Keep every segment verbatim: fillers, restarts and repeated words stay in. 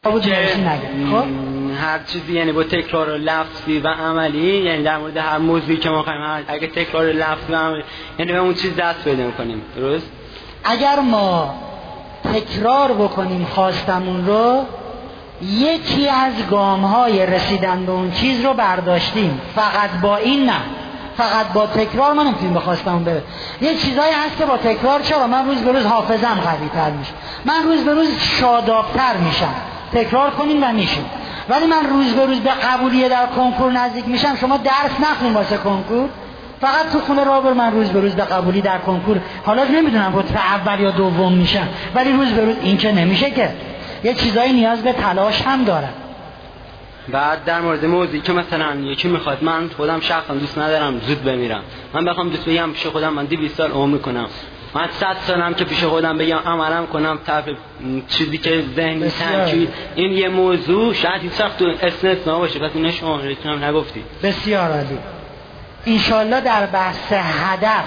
خب هر چیزی یعنی با تکرار لفظی و عملی، یعنی در مورد هر موضوعی که ما خواهیم اگه تکرار لفظی و عملی یعنی به اون چیز دست پیدا کنیم. درست؟ اگر ما تکرار بکنیم خواستمون رو، یکی از گام‌های رسیدن به اون چیز رو برداشتیم. فقط با این نه، فقط با تکرار ما نمیتونیم به خواستمون برسیم. یه چیزایی هست که با تکرار، چرا من روز به روز حافظم قوی‌تر میشه، من روز به روز شادابتر میشم، تکرار کنیم و میشیم. ولی من روز به روز به قبولیه در کنکور نزدیک میشم. شما درس نخونید واسه کنکور، فقط تو خونه راه برو، من روز به روز به قبولی در کنکور، حالا نمیدونم رتبه اول یا دوم میشم، ولی روز به روز این که نمیشه که. یه چیزایی نیاز به تلاش هم داره. بعد در مورد موضوعی که مثلا یکی میخواد، من خودم شخصا دوست ندارم زود بمیرم، من بخوام دوست بگم پیش خودم من دویست سال عمر میکنم، من صد سالم که پیش خودم بگم عملم کنم طرف چیزی که ذهنی تنکید، این یه موضوع شاید هیچ وقت تو استثناء باشه، پس اینو شما هم نگفتی. بسیار عالی. انشالله در بحث هدف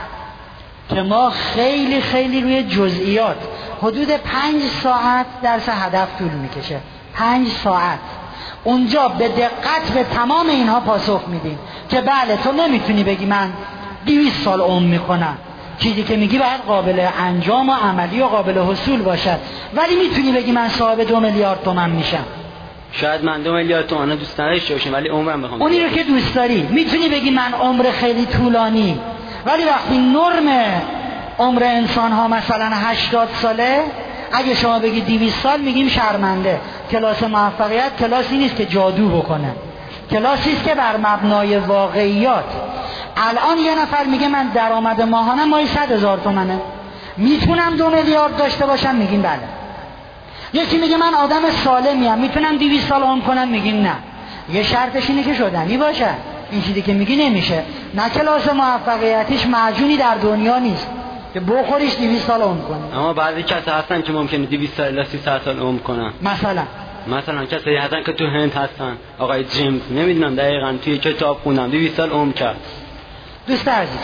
که ما خیلی خیلی روی جزئیات، حدود پنج ساعت درس هدف طول میکشه، پنج ساعت اونجا به دقت به تمام اینها پاسخ میدیم که بله تو نمیتونی بگی من دویست سال عمر میکنم، چیزی که میگی باید قابل انجام و عملی و قابل حصول باشد، ولی میتونی بگی من صاحب دو میلیارد تومان میشم. شاید من دو میلیارد تومان دوست نداشته باشم ولی عمرم بخوام، اونی رو که دوست داری. میتونی بگی من عمر خیلی طولانی، ولی وقتی نرم عمر انسان ها مثلا هشتاد ساله، اگه شما بگی دویست سال میگیم شرمنده. کلاس موفقیت کلاسی نیست که جادو بکنه، کلاسی است که بر مبنای واقعیات. الان یه نفر میگه من درآمد ماهانه ماهی صد هزار تومنه، میتونم دو میلیارد داشته باشم، میگیم بله. یکی میگه من آدم سالمیم، میتونم دویست سال عمر کنم، میگیم نه. یه شرطش اینه که شدنی باشه. این چیزی که میگی نمیشه. نه کلاس موفقیتیش معجونی در دنیا نیست که بخوریش دویست سال عمر کنی. اما بعضی کسا هستن که ممکنه دویست سال الی سیصد سال عمر کنن. مثلا مثلا کسایی هستن که تو هند هستن، آقای جیمز، نمیدونم دقیقاً توی کتاب خوندم دویست سال عمر کرد. دوست عزیز،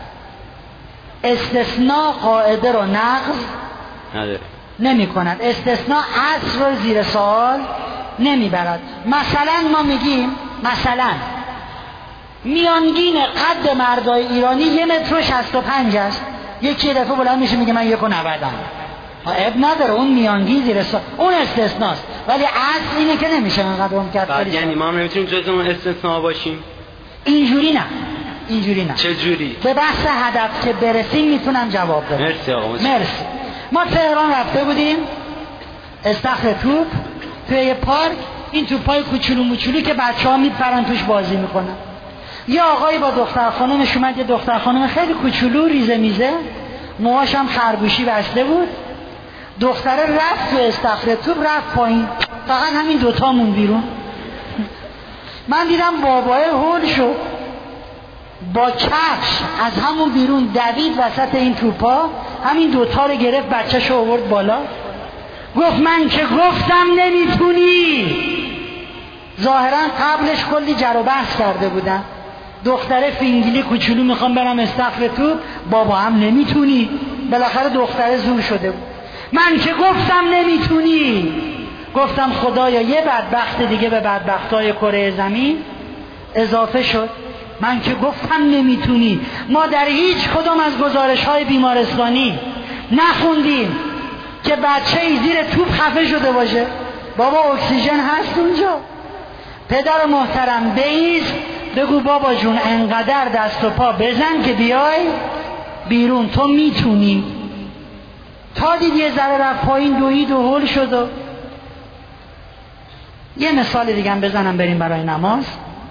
استثناء قاعده رو نقض نداره، نمی کند. استثناء اصل رو زیر سوال نمی برد. مثلا ما میگیم مثلا میانگین قد مردای ایرانی یه متر و شصت و پنج است، یکی دفعه بلند میشه میگه من یک و نودم. عیب نداره، اون میانگین زیر سوال، اون استثناست، ولی اصل اینه که نمیشه انقدر اون کرد. بعد یعنی ما نمیتونیم جز اون استثناء باشیم؟ اینجوری نه، اینجوری نه. چه جوری؟ به بحث هدف که برسیم میتونم جواب بدم. مرسی آقا. مرسی. ما تهران رفته بودیم استخر توپ توی یه پارک، این توپای کوچولو موچولو که بچه‌ها میپرن توش بازی میکنن. یه آقایی با دختر خانومش اومد، یه دختر خانوم خیلی کوچولو ریزه میزه، موهاش هم خرگوشی بسته بود. دختره رفت تو استخر توپ، رفت پایین، فقط همین دوتامون بیرون. من دیدم بابای هول شد، با کفش از همون بیرون دوید وسط این توپا، همین دوتا رو گرفت، بچه‌شو آورد بالا، گفت من که گفتم نمیتونی. ظاهرا قبلش کلی جر و بحث کرده بودن. دختره فینگلی کوچولو میخوام برم استخر توپ، بابا هم نمیتونی. بالاخره دختره زور شده بود، من که گفتم نمیتونی. گفتم خدایا یه بدبخت دیگه به بدبختای کره زمین اضافه شد. من که گفتم نمیتونی. ما در هیچ کدوم از گزارش‌های بیمارستانی نخوندیم که بچه‌ای زیر توپ خفه شده باشه. بابا اکسیژن هست اونجا. پدر محترم بایست بگو بابا جون انقدر دست و پا بزن که بیای بیرون، تو میتونی. تا دید یه ذره رفت پایین، دوید و هول شد. و یه مثال دیگه هم بزنم بریم برای نماز.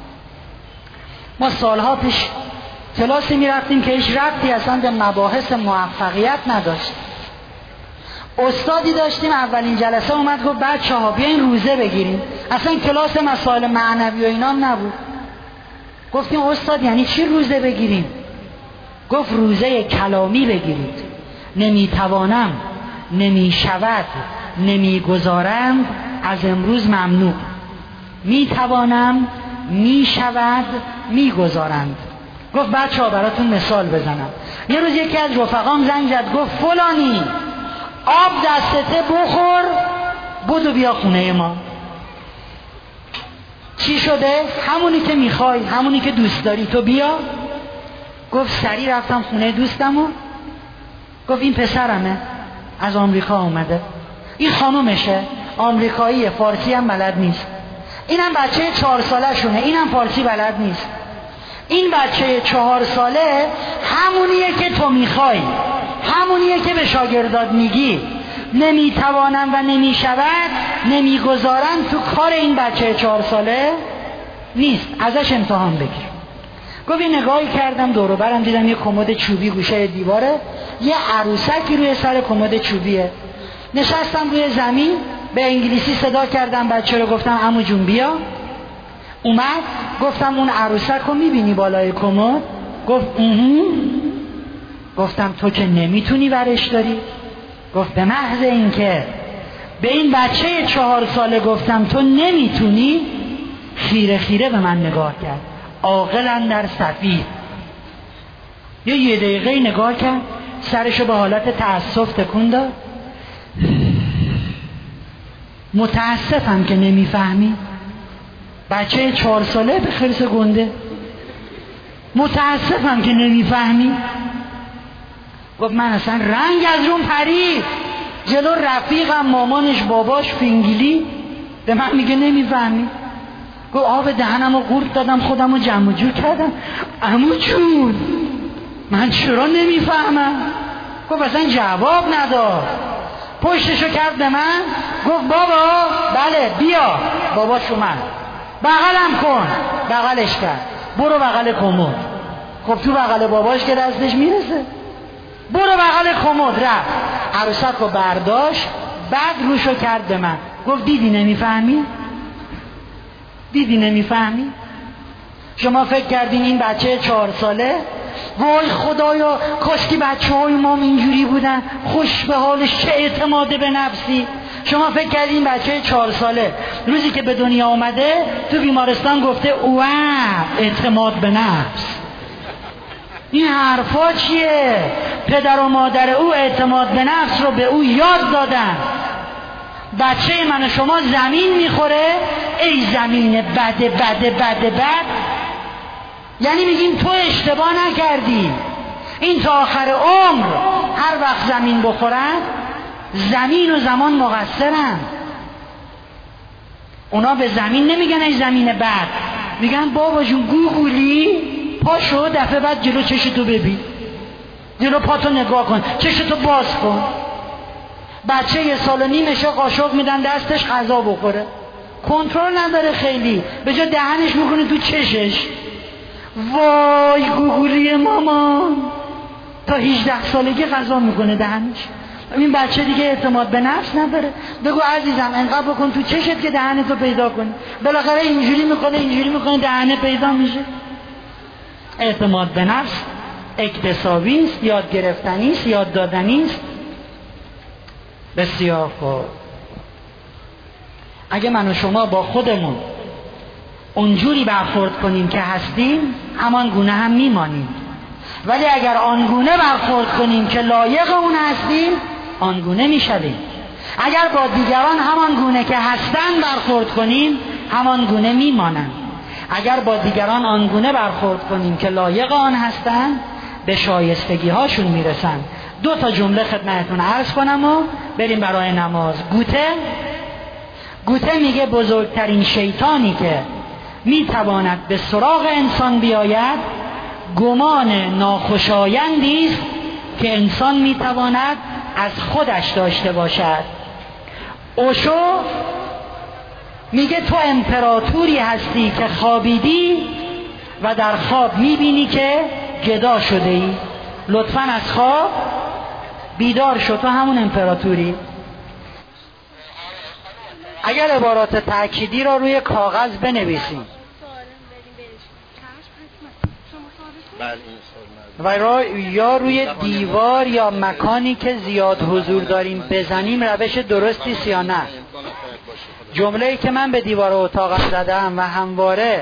ما سالها پیش کلاسی میرفتیم که هیچ ربطی اصلا به مباحث موفقیت نداشت. استادی داشتیم، اولین جلسه اومد گفت بچه‌ها بیاین روزه بگیریم. اصلا کلاس مسائل معنوی و اینا نبود. گفتیم استاد یعنی چی روزه بگیریم؟ گفت روزه کلامی بگیرید. نمیتوانم، نمیشود، نمیگذارم، از امروز ممنوع. میتوانم، میشود، میگذارند. گفت بچه ها براتون مثال بزنم. یه روز یکی از رفقام زنگ زد، گفت فلانی آب دستته بخور، بدو بدو بیا خونه ما. چی شده؟ همونی که میخوای، همونی که دوست داری تو بیا. گفت سریع رفتم خونه دوستمو. گفت این پسرمه، از آمریکا اومده. این خانومشه، آمریکاییه، فارسی هم بلد نیست. اینم بچه چهار ساله شونه، اینم فارسی بلد نیست. این بچه چهار ساله همونیه که تو میخوای، همونیه که به شاگردات میگی نمیتوانم و نمیشود، نمیگذارم، تو کار این بچه چهار ساله نیست، ازش امتحان بگیر. گفت این نگاهی کردم دور و برم، دیدم یه کمد چوبی گوشه دیواره، یه عروسکی روی سر کمد چوبیه. نشستم روی زمین، به انگلیسی صدا کردم بچه رو، گفتم عمو جون بیا. اومد. گفتم اون عروسک رو میبینی بالای کمد؟ گفت اوه. گفتم تو که نمیتونی ورش داری؟ گفت به محض این که به این بچه چهار ساله گفتم تو نمیتونی، خیره خیره به من نگاه کرد، عاقل در سفید. یه یه دقیقه نگاه کرد، سرشو به حالت تأسف تکون داد. متاسفم که نمیفهمی. بچه چهار ساله به خرس گنده، متاسفم که نمیفهمی. گفت من اصلا رنگ از روم پرید. جلو رفیقم، مامانش، باباش فینگلی، به من میگه نمیفهمی. گفت آب دهنم رو قورت دادم، خودم رو جمع جور کردم. عمو جون من چرا نمیفهمم؟ گفت اصلا جواب نداد. پشتشو کرد به من، گفت بابا بله بیا. باباش اومد، بغلم کن. بغلش کرد. برو بغل کمد. خب تو بغل باباش که دستش میرسه، برو بغل کمد. رفت عروسک رو برداشت، بعد روشو کرد به من، گفت دیدی نمیفهمی؟ دیدی نمیفهمی؟ شما فکر کردین این بچه چهار ساله وای خدایا کاش که بچه های ما اینجوری بودن، خوش به حالش، چه اعتماد به نفسی. شما فکر کردین بچه چهار ساله روزی که به دنیا آمده تو بیمارستان گفته اوه اعتماد به نفس؟ این حرفا چیه؟ پدر و مادر او اعتماد به نفس رو به او یاد دادن. بچه من و شما زمین میخوره، ای زمین بد بد بد بد. یعنی میگیم تو اشتباه نکردی. این تا آخر عمر هر وقت زمین بخورن، زمین و زمان مقصرن. اونا به زمین نمیگن ای زمین بد، میگن بابا جون گوگولی پاشو دفعه بعد جلو چشتو ببین، جلو پاتو نگاه کن، چشتو باز کن. بچه یه سال و نیمشه قاشق میدن دستش غذا بخوره، کنترل نداره خیلی، به جا دهنش میکنه تو چشش. وای گوگولی مامان تا هجده سالگی غذا میکنه دهنش. این بچه دیگه اعتماد به نفس نداره. بگو عزیزم انقدر بکن تو چشت که دهنتو پیدا کنی. بالاخره اینجوری میکنه اینجوری میکنه دهنه پیدا میشه. اعتماد به نفس اکتسابی است، یاد گرفتنی است، یاد دادنی است. بسیار خوب. اگه من و شما با خودمون اونجوری برخورد کنیم که هستیم، همان گونه هم میمانیم. ولی اگر آنگونه برخورد کنیم که لایق اون هستیم، آنگونه میشویم. اگر با دیگران همان گونه که هستن برخورد کنیم، همان گونه میمانند. اگر با دیگران آنگونه برخورد کنیم که لایق آن هستن، به شایستگی هاشون میرسن. دو تا جمله خدمتتون عرض کنم و بریم برای نماز. گوته گوته میگه بزرگترین شیطانی که میتواند به سراغ انسان بیاید، گمان ناخوشایندی است که انسان میتواند از خودش داشته باشد. اوشو میگه تو امپراتوری هستی که خوابیدی و در خواب میبینی که گدا شده ای. لطفاً از خواب بیدار شو، تو همون امپراتوری. اگر عبارات تأکیدی را روی کاغذ بنویسیم و را یا روی دیوار یا مکانی که زیاد حضور داریم بزنیم، روش درستی است یا نه؟ جمله‌ای که من به دیوار اتاقم زدم و همواره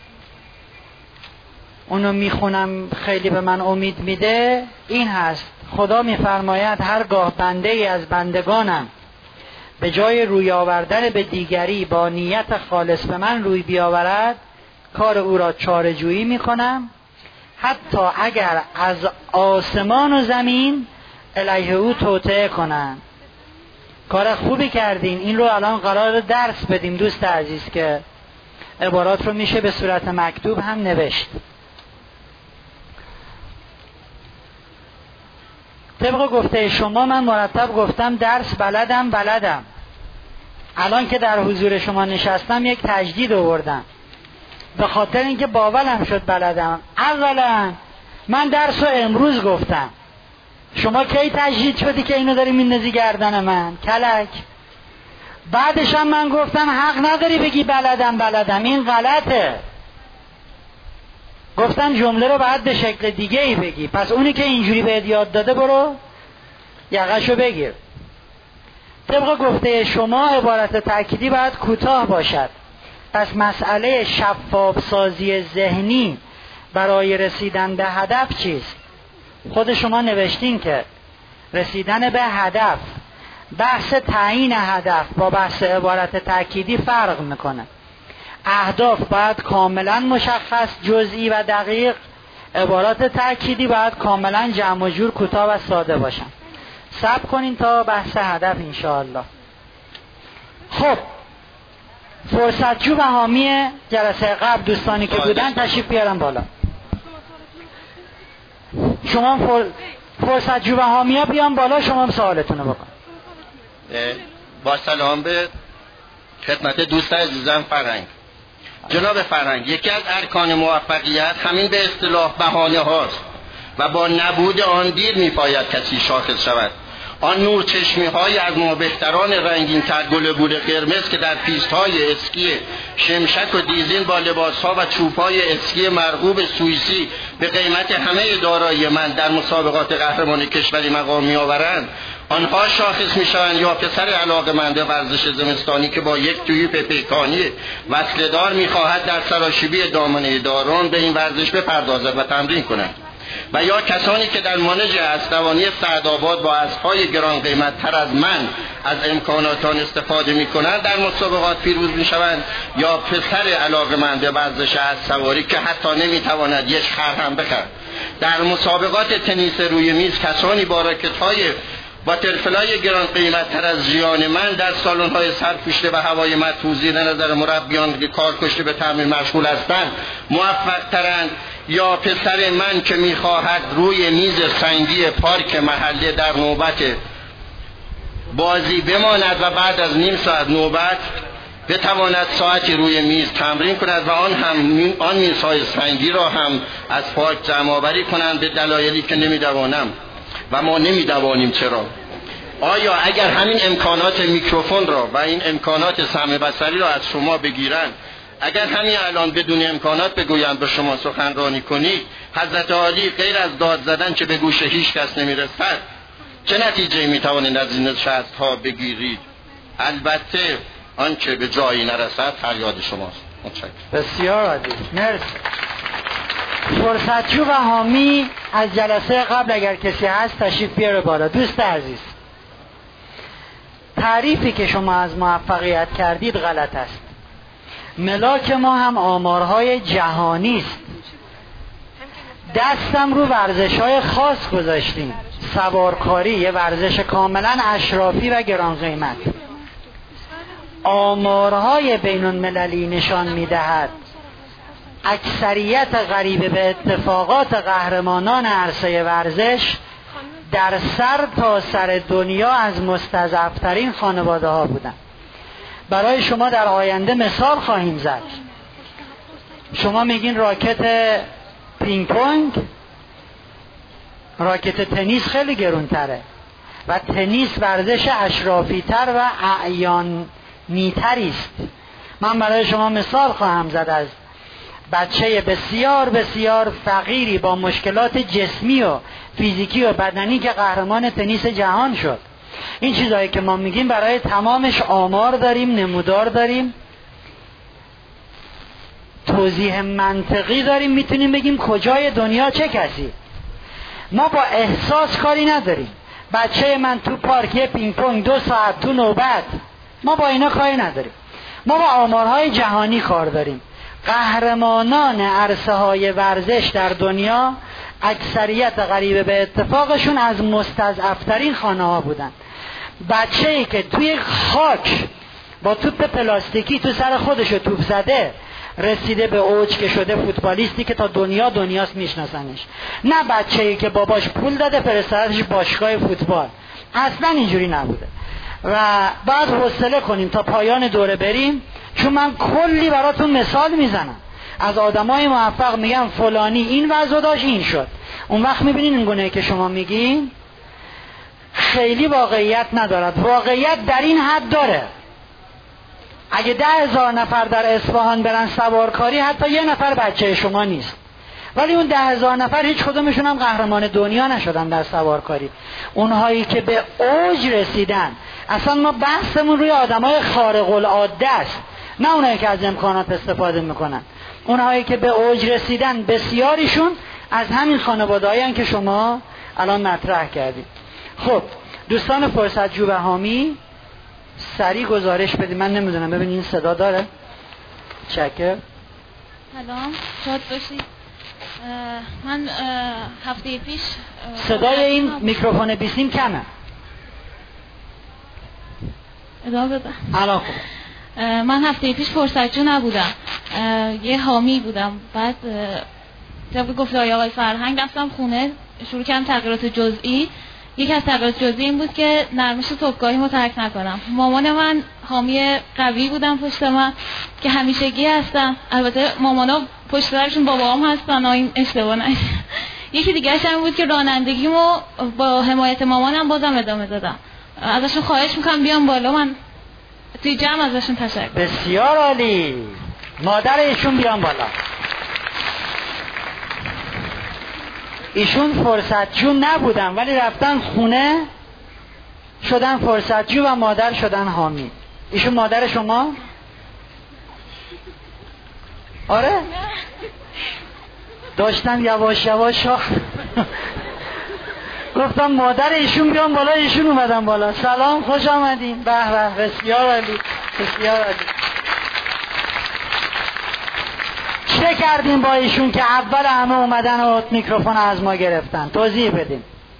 اونو میخونم خیلی به من امید میده این هست: خدا میفرماید هرگاه بنده ای از بندگانم به جای روی آوردن به دیگری با نیت خالص به من روی بیاورد، کار او را چاره‌جویی میکنم، حتی اگر از آسمان و زمین علیه او توطئه کنند. کار خوبی کردین. این رو الان قرار درس بدیم دوست عزیز، که عبارات رو میشه به صورت مکتوب هم نوشت. طبق گفته شما من مرتب گفتم درس بلدم بلدم. الان که در حضور شما نشستم یک تجدید آوردم، به خاطر اینکه باورم شد بلدم. اولا من درس رو امروز گفتم، شما کی تجدید شدی که اینو داری میندازی گردن من کلک؟ بعدش هم من گفتم حق نداری بگی بلدم بلدم، این غلطه. گفتم جمله رو باید به شکل دیگه ای بگی. پس اونی که اینجوری بهت یاد داده برو یقشو بگیر. طبق گفته شما عبارت تأکیدی باید کوتاه باشد. پس مسئله شفاف سازی ذهنی برای رسیدن به هدف چیست؟ خود شما نوشتین که رسیدن به هدف، بحث تعیین هدف با بحث عبارت تأکیدی فرق میکنه. اهداف باید کاملا مشخص، جزئی و دقیق. عبارات تأکیدی باید کاملا جمع و جور، کوتاه و ساده باشن. صبر کنین تا بحث هدف انشاءالله. خب فرصتجو و حامی جلسه قبل دوستانی که بودن تشریف بیارن بالا. شما فر... فرصتجو و حامی ها بیان بالا، شما هم سوالتون رو بکن. با سلام به خدمت دوست عزیزم فرهنگ. جناب فرهنگ، یکی از ارکان موفقیت همین به اصطلاح بهانه هاست و با نبود آن دیر میپاید کسی شاخص شود. آن نور چشمی های از ما بهتران رنگین تر گل بور قرمز که در پیست های اسکی شمشک و دیزین با لباس ها و چوب های اسکی مرغوب سوئیسی به قیمت همه دارایی من در مسابقات قهرمانی کشوری مقام می آورند، آنها شاخص می شوند یا پسر علاقه‌مند ورزش زمستانی که با یک تویپ پیکانی وصله‌دار می خواهد در سراشیبی دامنه داران به این ورزش بپردازد و تمرین کند، و یا کسانی که در مانج اسبوانی سعدآباد با اسب‌های گران قیمت تر از من از امکانات آن استفاده می‌کنند در مسابقات پیروز می‌شوند، یا پسر علاقه‌مند به ورزش اسب‌سواری که حتی نمی‌تواند یک خر هم بخرد. در مسابقات تنیس روی میز کسانی با راکت‌های با ترفلای گران قیمت تر از ژیان من در سالن‌های سرپوشیده و هوای مدفوع زیر نظر مربیان که کار کشته به تمرین مشغول هستند موفق ترند، یا پسر من که می‌خواهد روی میز سنگی پارک محله در نوبت بازی بماند و بعد از نیم ساعت نوبت بتواند ساعتی روی میز تمرین کند و آن هم آن میزهای سنگی را هم از پارک جمع‌آوری کنند به دلایلی که نمی‌دوانم و ما نمی‌دوانیم چرا. آیا اگر همین امکانات میکروفون را و این امکانات سمع بصری را از شما بگیرند، اگر همین الان بدون امکانات بگویند به شما سخنرانی کنید، حضرت عالی غیر از داد زدن که به گوش هیچ کس نمیرسد، چه نتیجه میتوانید از این نشست ها بگیرید؟ البته آنچه به جایی نرسد فریاد شماست. متشکرم. بسیار عالی، مرسی. فرصتجو و حامی از جلسه قبل اگر کسی هست تشریف بیاره بالا. دوست عزیز، تعریفی که شما از موفقیت کردید غلط است. ملاک ما هم آمارهای جهانی است. دستم رو ورزش‌های خاص گذاشتیم. سوارکاری یه ورزش کاملا اشرافی و گران قیمت. آمارهای بین المللی نشان می‌دهد اکثریت غریبه به اتفاقات قهرمانان عرصه ورزش در سر تا سر دنیا از مستضعف‌ترین خانواده ها بودند. برای شما در آینده مثال خواهیم زد. شما میگین راکت پینگ پونگ، راکت تنیس خیلی گرونتره و تنیس ورزش اشرافی تر و اعیانی تری است. من برای شما مثال خواهم زد از بچه بسیار بسیار فقیری با مشکلات جسمی و فیزیکی و بدنی که قهرمان تنیس جهان شد. این چیزایی که ما میگیم برای تمامش آمار داریم، نمودار داریم، توضیح منطقی داریم، میتونیم بگیم کجای دنیا چه کسی. ما با احساس کاری نداریم. بچه من تو پارک پینگ پونگ دو ساعت تو نوبت، ما با اینا کاری نداریم. ما با آمارهای جهانی کار داریم. قهرمانان عرصه های ورزش در دنیا اکثریت غریبه به اتفاقشون از مستضعفترین خانه ها بودن. بچه‌ای که توی خاک با توپ پلاستیکی تو سر خودشو توپ زده رسیده به اوج که شده فوتبالیستی که تا دنیا دنیاست میشناسنش. نه بچه‌ای که باباش پول داده فرستادش باشگاه فوتبال. اصلا اینجوری نبوده. و بعد حوصله کنیم تا پایان دوره بریم، چون من کلی براتون مثال میزنم از آدمای موفق، میگم فلانی این وضع داشت این شد. اون وقت میبینین این گونه که شما میگین خیلی واقعیت ندارد. واقعیت در این حد داره اگه ده هزار نفر در اصفهان برن سوارکاری حتی یه نفر بچه شما نیست، ولی اون ده هزار نفر هیچ کدومشون هم قهرمان دنیا نشدن در سوارکاری. اونهایی که به اوج رسیدن، اصلا ما بحثمون روی آدمای خارق العاده است، نه اونهایی که از امکانات استفاده میکنن. اونهایی که به اوج رسیدن بسیاریشون از همین خانواده‌هایی که شما الان مطرح کردید. خب دوستان فرصتجو و حامی سریع گزارش بدید. من نمیدونم ببینید این صدا داره؟ چکه سلام، شاد باشید. من هفته پیش صدای این میکروفون بیسیم کمه. ادامه بدم. الان خوب. من هفته پیش فرصتجو نبودم، یه حامی بودم. بعد طبق گفته‌های آقای فرهنگ رفتم خونه، شروع کردم تغییرات جزئی. یکی از تغییرات جزئی این بود که نرمش صبحگاهیمو ترک نکنم. مامان من حامی قوی بودن پشت من که همیشگی هستن. البته مامانا پشت سرشون باباام هستن، این اشتباه نشه. یکی دیگه هم بود که رانندگیمو با حمایت مامانم بازم ادامه دادم. ازشون خواهش میکنم بیان بالا، من توی جمع ازشون تشکر. بسیار عالی. مادر ایشون بیان بالا. ایشون فرصتجو نبودن ولی رفتن خونه شدن فرصتجو و مادر شدن حامی. ایشون مادر شما؟ آره؟ داشتن یواش یواش ها گفتم مادر ایشون بیان بالا، ایشون اومدن بالا. سلام، خوش آمدین. به به، بسیار عالی، بسیار عالی. چه کردیم با ایشون که اول همه اومدن و میکروفون از ما گرفتن؟ توضیح بدیم.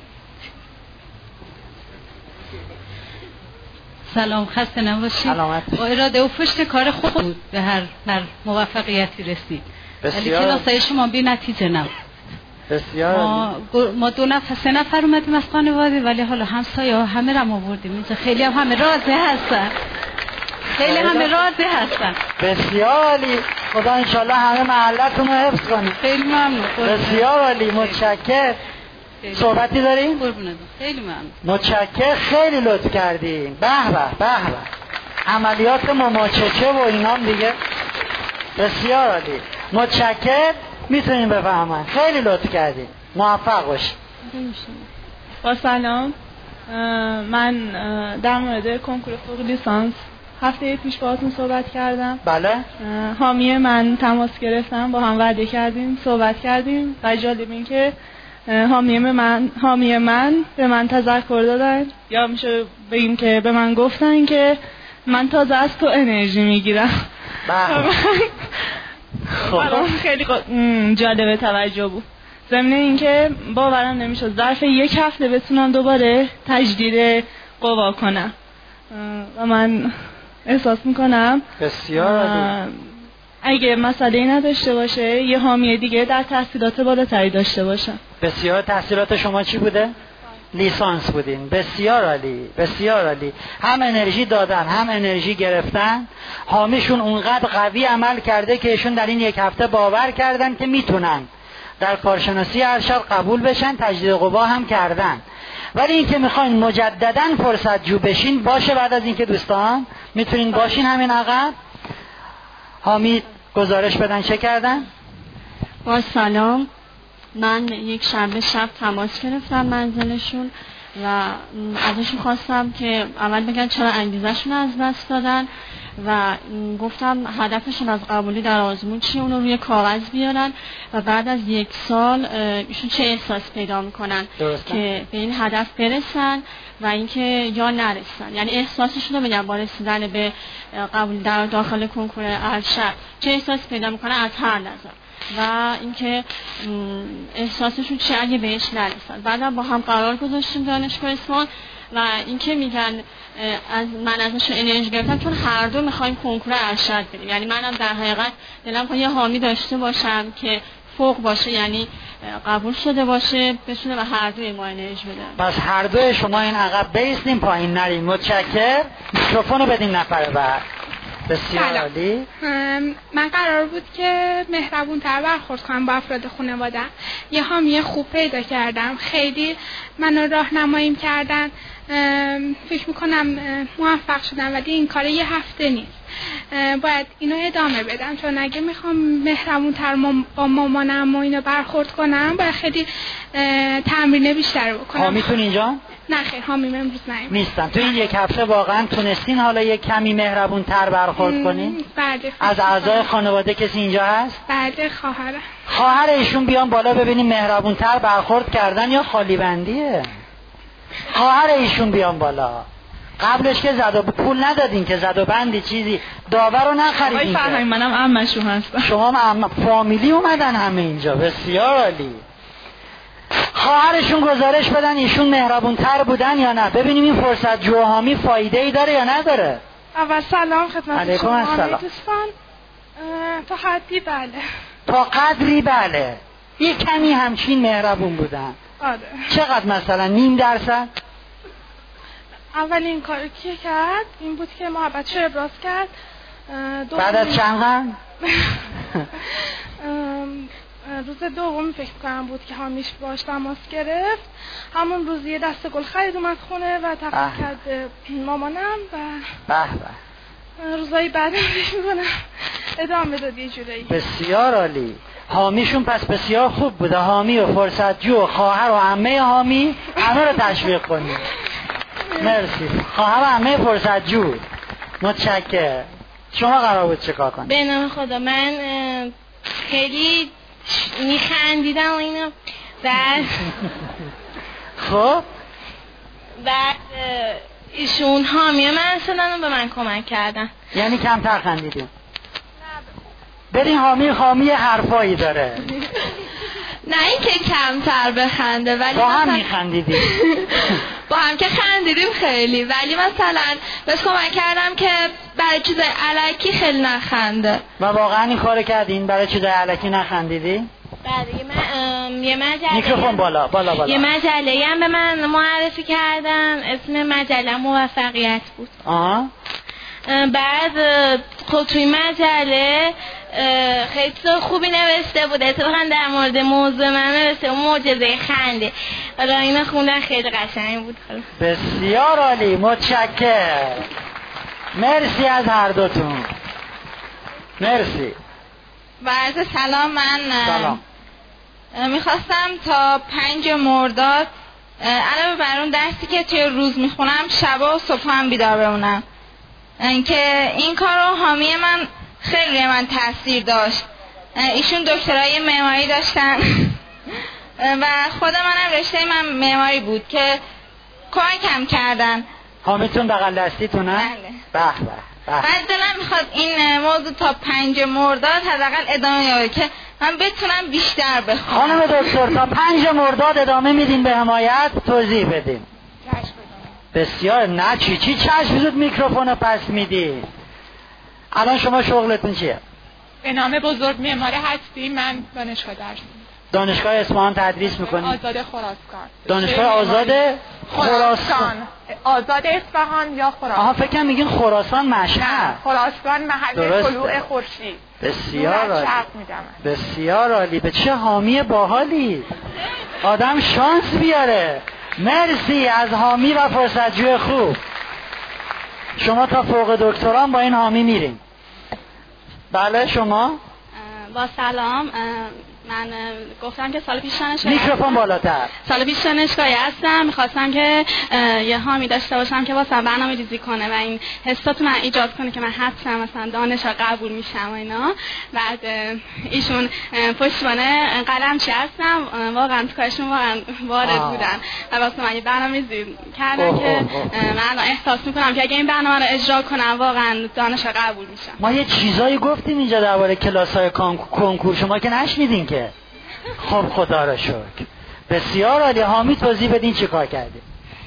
سلام، خسته نباشید. سلامت. با اراده و پشت کار خود بود به هر هر موفقیتی رسید. ولی کلاسای شما بی نتیجه نبود. بسیار ما, ما دو نفر سه نفر اومدیم از خانواده، ولی حالا همسایه ها همه را آوردیم اینجا. خیلی هم همه راضی هستن، خیلی همه راضی هستن. بسیار عالی. خدا انشالله همه محلتون رو حفظ کنه. خیلی ممنون. بسیار عالی، متشکرم. صحبتی داریم؟ خیلی ممنون. متشکرم، خیلی لطف کردین. به به به به. عملیات مماچچه و اینام دیگه. بسیار عالی، متشکرم. میتونیم بفهمن. خیلی لطف کردین. موفق باشید. با سلام، من در مورد کنکور فوق لیسانس هفته پیش باهاتون صحبت کردم. بله. حامی من تماس گرفتم، با هم وعده کردیم، صحبت کردیم. و جالب این که حامی من حامی من به من تذکر دادن، یا میشه بگیم که به من گفتن که من تازه از تو انرژی میگیرم. بله. خب خیلی جالب توجه بود. ضمن این که باورم نمیشد ظرف یک هفته بتونم دوباره تجدید قوا کنم و من احساس میکنم بسیار اگه مسئله نداشته باشه یه حامی دیگه در تحصیلات بالاتری داشته باشم. بسیار. تحصیلات شما چی بوده؟ لیسانس بودین. بسیار عالی، بسیار عالی. هم انرژی دادن هم انرژی گرفتن. حامیشون اونقدر قوی عمل کرده که ایشون در این یک هفته باور کردن که میتونن در کارشناسی ارشد قبول بشن، تجدید قوا هم کردن. ولی این که میخواین مجددا فرصت جو بشین باشه، بعد از اینکه دوستان میتونین باشین همین عقب. حامی گزارش بدن چه کردن؟ با سلام، من یک شنبه شب تماس گرفتم منزلشون و ازش میخواستم که اول بگن چرا انگیزشون از دست دادن و گفتم هدفشون از قبولی در آزمون چیه، اونو روی کاغذ بیارن و بعد از یک سال ایشون چه احساس پیدا میکنن که به این هدف برسن و اینکه یا نرسن، یعنی احساسشون رو بگن با رسیدن به قبول در داخل کنکور ارشد چه احساس پیدا میکنن از هر نظر و اینکه احساسشون چه اگه بهش نرسن. بعدم با هم قرار گذاشتیم دانشگاه اصفهان و اینکه میگن از من ازشون انرژی گرفتم چون هر دو میخوایم کنکور ارشد بریم، یعنی منم در حقیقت دلم خواهد یه حامی داشته باشم که فوق باشه، یعنی قبول شده باشه بتونه و هر دوی ما انرژی بده. پس هر دوی شما این عقب بیستیم پایین نریم. متشکر. میکروفونو بدیم نفر بعد. بسیار عالی. من قرار بود که مهربون تر برخورد کنم با افراد خانواده. یه حامی خوب پیدا کردم، خیلی منو راهنمایی کردن، فکر میکنم موفق شدم، ولی این کار یه هفته نیست، باید اینو ادامه بدم چون اگه میخوام مهربون تر با مامانم و اینو برخورد کنم باید خیلی تمرین بیشتر بکنم. حامیتون اینجا؟ نه خیر، حامیم امروز نیم نیستن. تو این یک هفته واقعا تونستین حالا یک کمی مهربون تر برخورد کنین؟ بله. از اعضای خانواده کسی اینجا هست؟ بله. خواهرم. خواهر ایشون بیان بالا ببینیم مهربون تر برخورد کردن یا خالی بندیه؟ خواهر ایشون بیان بالا. قبلش که زد و پول ندادین که زد و بندی چیزی داور رو نخریدین. آقای فرهنگ منم عمشون هستم. شما هم عم... فامیلی اومدن همه اینجا. بسیار عالی. خواهرشون گزارش بدن ایشون مهربون تر بودن یا نه، ببینیم این فرصت جوهامی فایده ای داره یا نداره. اول سلام خدمت علیکم شما السلام. دوستان. تا حدی بله، تا قدری بله، یه کمی همچین مهربون بودن. آره. چقدر مثلا؟ نیم درصد؟ اولین کاری که کرد این بود که محبتشو ابراز کرد. بعد از چند قرن؟ روز دوم فکر کنم بود که حامیش باش تماس گرفت. همون روز یه دسته گل خرید اومد خونه و تقدیم کرد به مامانم و به به. روزایی بعد فکر میکنم ادامه داد یه جورایی. بسیار عالی. حامیشون پس بسیار خوب بوده. حامی و فرصت جو و خواهر و عمه حامی همه رو تشویق کنید. مرسی. خواهر و عمه فرصت جو. متشکر. شما قرار بود چیکار کنید؟ به نام خدا من خیلی میخندیدم و اینا. بعد خب بعد ایشون حامی من شدن و به من کمک کردن. یعنی کمتر خندیدیم؟ بریم حامی حامی حرفایی داره. نه اینکه کمتر بخنده ولی با هم میخندیدیم. با هم که خندیدیم خیلی، ولی مثلا بس کمک کردم که برای چیز الکی خیلی نخنده. و واقعا این کار کردین؟ برای چیز الکی نخندیدی؟ بعد یه مجله میکروفون بالا بالا بالا یه مجله هم به من معرفی کردن، اسم مجله موفقیت بود. آها. بعد خب توی مجله خیلی خوبی نوشته بود، اتفاقا در مورد موضوع من نوشته بود، معجزه خنده. حالا اینو خوندن خیلی قشنگ بود. بسیار عالی. متشکر. مرسی از هر دوتون. مرسی. بعد سلام. من سلام. میخواستم تا پنج مرداد علاوه بر اون درسی که توی روز میخونم شبا و صبح هم بیدار بمونم. اینکه این کارو حامی من خیلی من تاثیر داشت. ایشون دکترای معماری داشتن و خود منم رشته من معماری بود که کمکم کردن. حامیتون بغل دستیتونه؟ بله. به به. بعد دلم میخواد این موضوع تا پنج مرداد حداقل ادامه یابه که من بتونم بیشتر بخونم. خانم دکتر تا پنج مرداد ادامه میدین به حمایت؟ توضیح بدین. بسیار. نه چی چی چشم زود میکروفونو پس میدی. الان شما شغلتون چیه؟ به نام بزرگ معمار هستی. من دانشگاه درس میدم. دانشگاه اصفهان تدریس میکنی؟ آزاد خراسان. دانشگاه آزاد خراسان. آزاد اصفهان یا خراسان. آها فکر کنم میگین خراسان مشهد. خراسان محل طلوع خورشید. بسیار عالی. بسیار عالی. به چه حامی باحالی. آدم شانس بیاره. مرسی از حامی و فرصتجوی خوب. شما تا فوق دکتران با این حامی میرین. بله شما؟ با سلام. من گفتم که سال پیش دانشگاهی میکروفون بالاتر. سال پیش دانشگاهی هستم، میخواستم که یه حامی داشته باشم که واسه برنامه ریزی کنه و این حسات من ایجاد کنه که من حتما مثلا دانشگاه قبول میشم و اینا. بعد ایشون پشتوانه قلمچی هستم، واقعا تو کارشون واقعا وارد بودن و واسه من یه برنامه ریزی کردن که من احساس میکنم که اگه این برنامه رو اجرا کنم واقعا دانشگاه قبول میشم. ما یه چیزایی گفتیم اینجا درباره کلاس‌های کنکور، شما که نشنیدین که. خب خدا را شکر. بسیار عالی. حامی توضیح بدین چی کار کردیم؟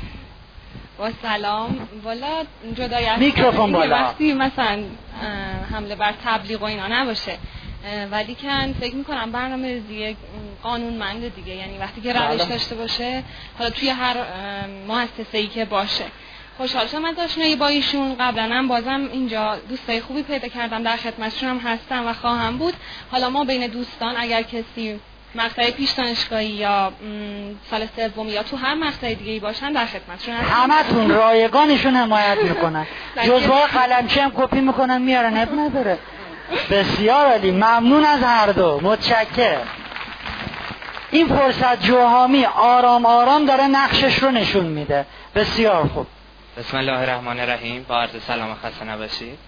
با سلام. والا جدای از میکروفون بالا. وقتی مثلا حمله بر تبلیغ و اینا نباشه، ولی که فکر میکنم برنامه ریزی قانونمند دیگه، یعنی وقتی که روش داشته باشه، حالا توی هر مؤسسه‌ای که باشه. خوشحال شدم از آشنایی با ایشون. قبلا هم بازم اینجا دوستای خوبی پیدا کردم، در خدمتشون هم هستم و خواهم بود. حالا ما بین دوستان اگر کسی مقطع پیش دانشگاهی یا سال سوم یا تو هر مقطع دیگه‌ای باشن در خدمتشون هستم. همتون رایگانشون حمایت میکنن. جزوه قلمچی هم کپی میکنن میارن، اب نداره. بسیار عالی. ممنون از هر دو. متشکرم. این فرصت جوهامی آرام آرام داره نقشش رو نشون میده. بسیار خوب. بسم الله الرحمن الرحیم. با عرض سلام و خسته نباشید.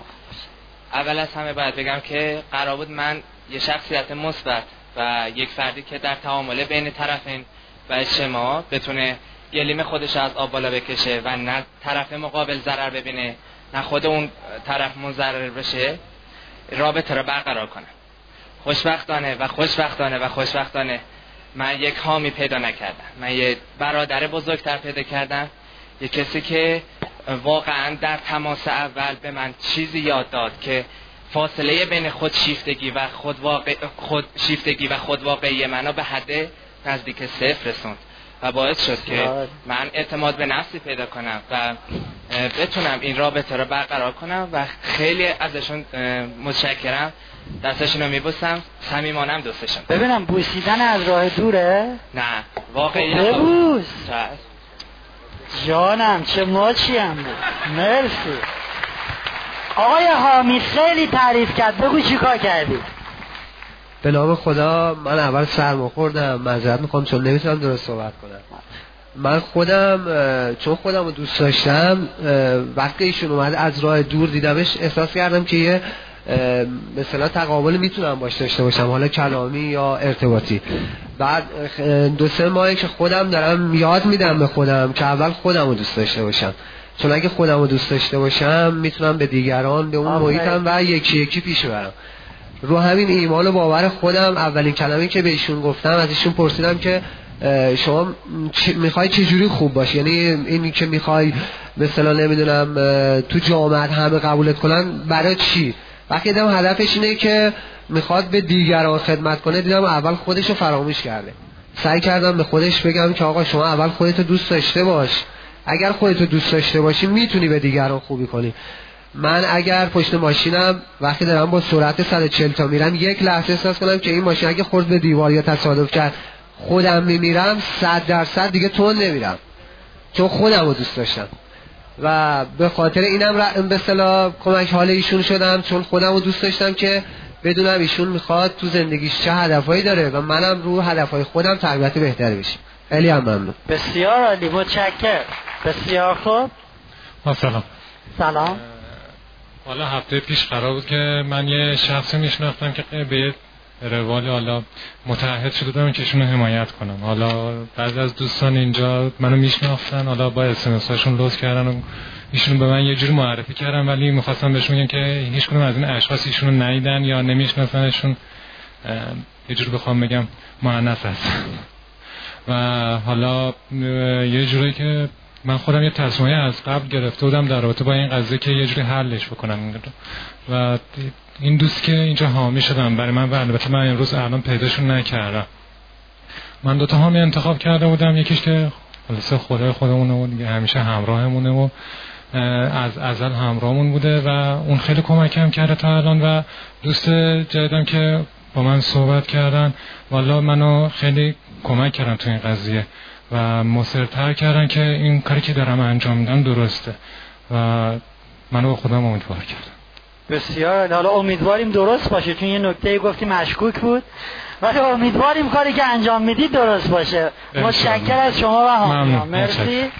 اول از همه باید بگم که قرار بود من یه شخصیت مثبت و یک فردی که در تعامل بین طرفین و اجتماع بتونه گلیم خودش از آب بالا بکشه و نه طرف مقابل ضرر ببینه نه خود اون طرف منضرر بشه، رابطه رو برقرار کنم. خوشبختانه و خوشبختانه و خوشبختانه من یک حامی پیدا نکردم. من یک برادر بزرگتر پیدا کردم، یک کسی که واقعا در تماس اول به من چیزی یاد داد که فاصله بین خود شیفتگی و خود واقع خود شیفتگی و خود واقعی منو به حد نزدیک صفر رسوند و باعث شد که من اعتماد به نفسی پیدا کنم و بتونم این رابطه رو برقرار کنم و خیلی ازشون متشکرم. دستشون رو میبوسم، صمیمانم دوستشون. ببینم بوسیدن از راه دوره؟ نه واقعی نه. ببوس چشم جانم، چه ماچی هم بود. مرسی. آقای حامی خیلی تعریف کرد، بگو چی کار کردی؟ به نام خدا من اول سرما خوردم، معذرت میخوام چون نمیتونم درست صحبت کنم. من خودم چون خودم رو دوست داشتم، وقتی ایشون اومد از راه دور دیدمش احساس کردم که یه مثلا تقابل میتونم باش داشته باشم، حالا کلامی یا ارتباطی. بعد دو سه ماهی که خودم دارم یاد میدم به خودم که اول خودم رو دوست داشته باشم، چون اگه خودم رو دوست داشته باشم میتونم به دیگران، به اون محیطم و یکی یکی پیش برم. رو همین ایمان و باور خودم اولین کلمه‌ای که به ایشون گفتم، از ایشون پرسیدم که شما میخوای چجوری خوب باشی، یعنی اینی که میخوای مثلا نمیدونم تو جامعه همه قبولت کنن برای چی؟ وقتی دیدم هدفش اینه که میخواد به دیگران خدمت کنه، دیدم اول خودش رو فراموش کرده. سعی کردم به خودش بگم که آقا شما اول خودتو دوست داشته باش، اگر خودتو دوست داشته باشی میتونی به دیگران خوبی کنی. من اگر پشت ماشینم وقتی دارم با سرعت صد و چهل تا میرم، یک لحظه احساس کنم که این ماشین اگه خورد به دیوار یا تصادف کرد خودم میمیرم، صد درصد دیگه تون نمیرم، چون خودم رو دوست داشتم و به خاطر اینم به اصطلاح کمک حال ایشون شدم، چون خودم رو دوست داشتم که بدونم ایشون میخواد تو زندگیش چه هدفهایی داره و منم رو هدفهای خودم تربیت بهتری بشم. خیلی هم ممنون. بسیار عالی، متشکرم. بسیار خوب. سلام. سلام. حالا هفته پیش قرار بود که من یه شخصی میشناختم که به روال حالا متعهد شده بودم که ایشونو حمایت کنم. حالا بعضی از دوستان اینجا منو میشناختن، حالا با اس ام اس هاشون لطف کردن و ایشونو به من یه جوری معرفی کردن، ولی می‌خواستم بهشون بگم که هیچ کدوم از این اشخاص ایشونو ندیدن یا نمیشناسنشون، یه جوری بخوام بگم مؤنث هست. و حالا یه جوری که من خودم یه تصمیمی از قبل گرفته بودم در رابطه با این قضیه که یه جوری حلش بکنم و این دوست که اینجا حامی شدم برای من و البته من امروز الان پیداشون نکردم. من دوتا حامی انتخاب کرده بودم، یکیش که خلاصه خدای خودمونه و دیگه همیشه همراهمونه و از ازل همراهمون بوده و اون خیلی کمکم کرده تا الان. و دوست جدیدم که با من صحبت کردن والا منو خیلی کمک کردن تو این قضیه و مصرتر کردن که این کاری که دارم انجام میدم درسته و منو به خودم امیدوار کردن. بسیار. حالا امیدواریم درست باشه، چون یه نکته گفتی مشکوک بود، ولی امیدواریم کاری که انجام میدید درست باشه. متشکرم از شما و حامی. مرسی.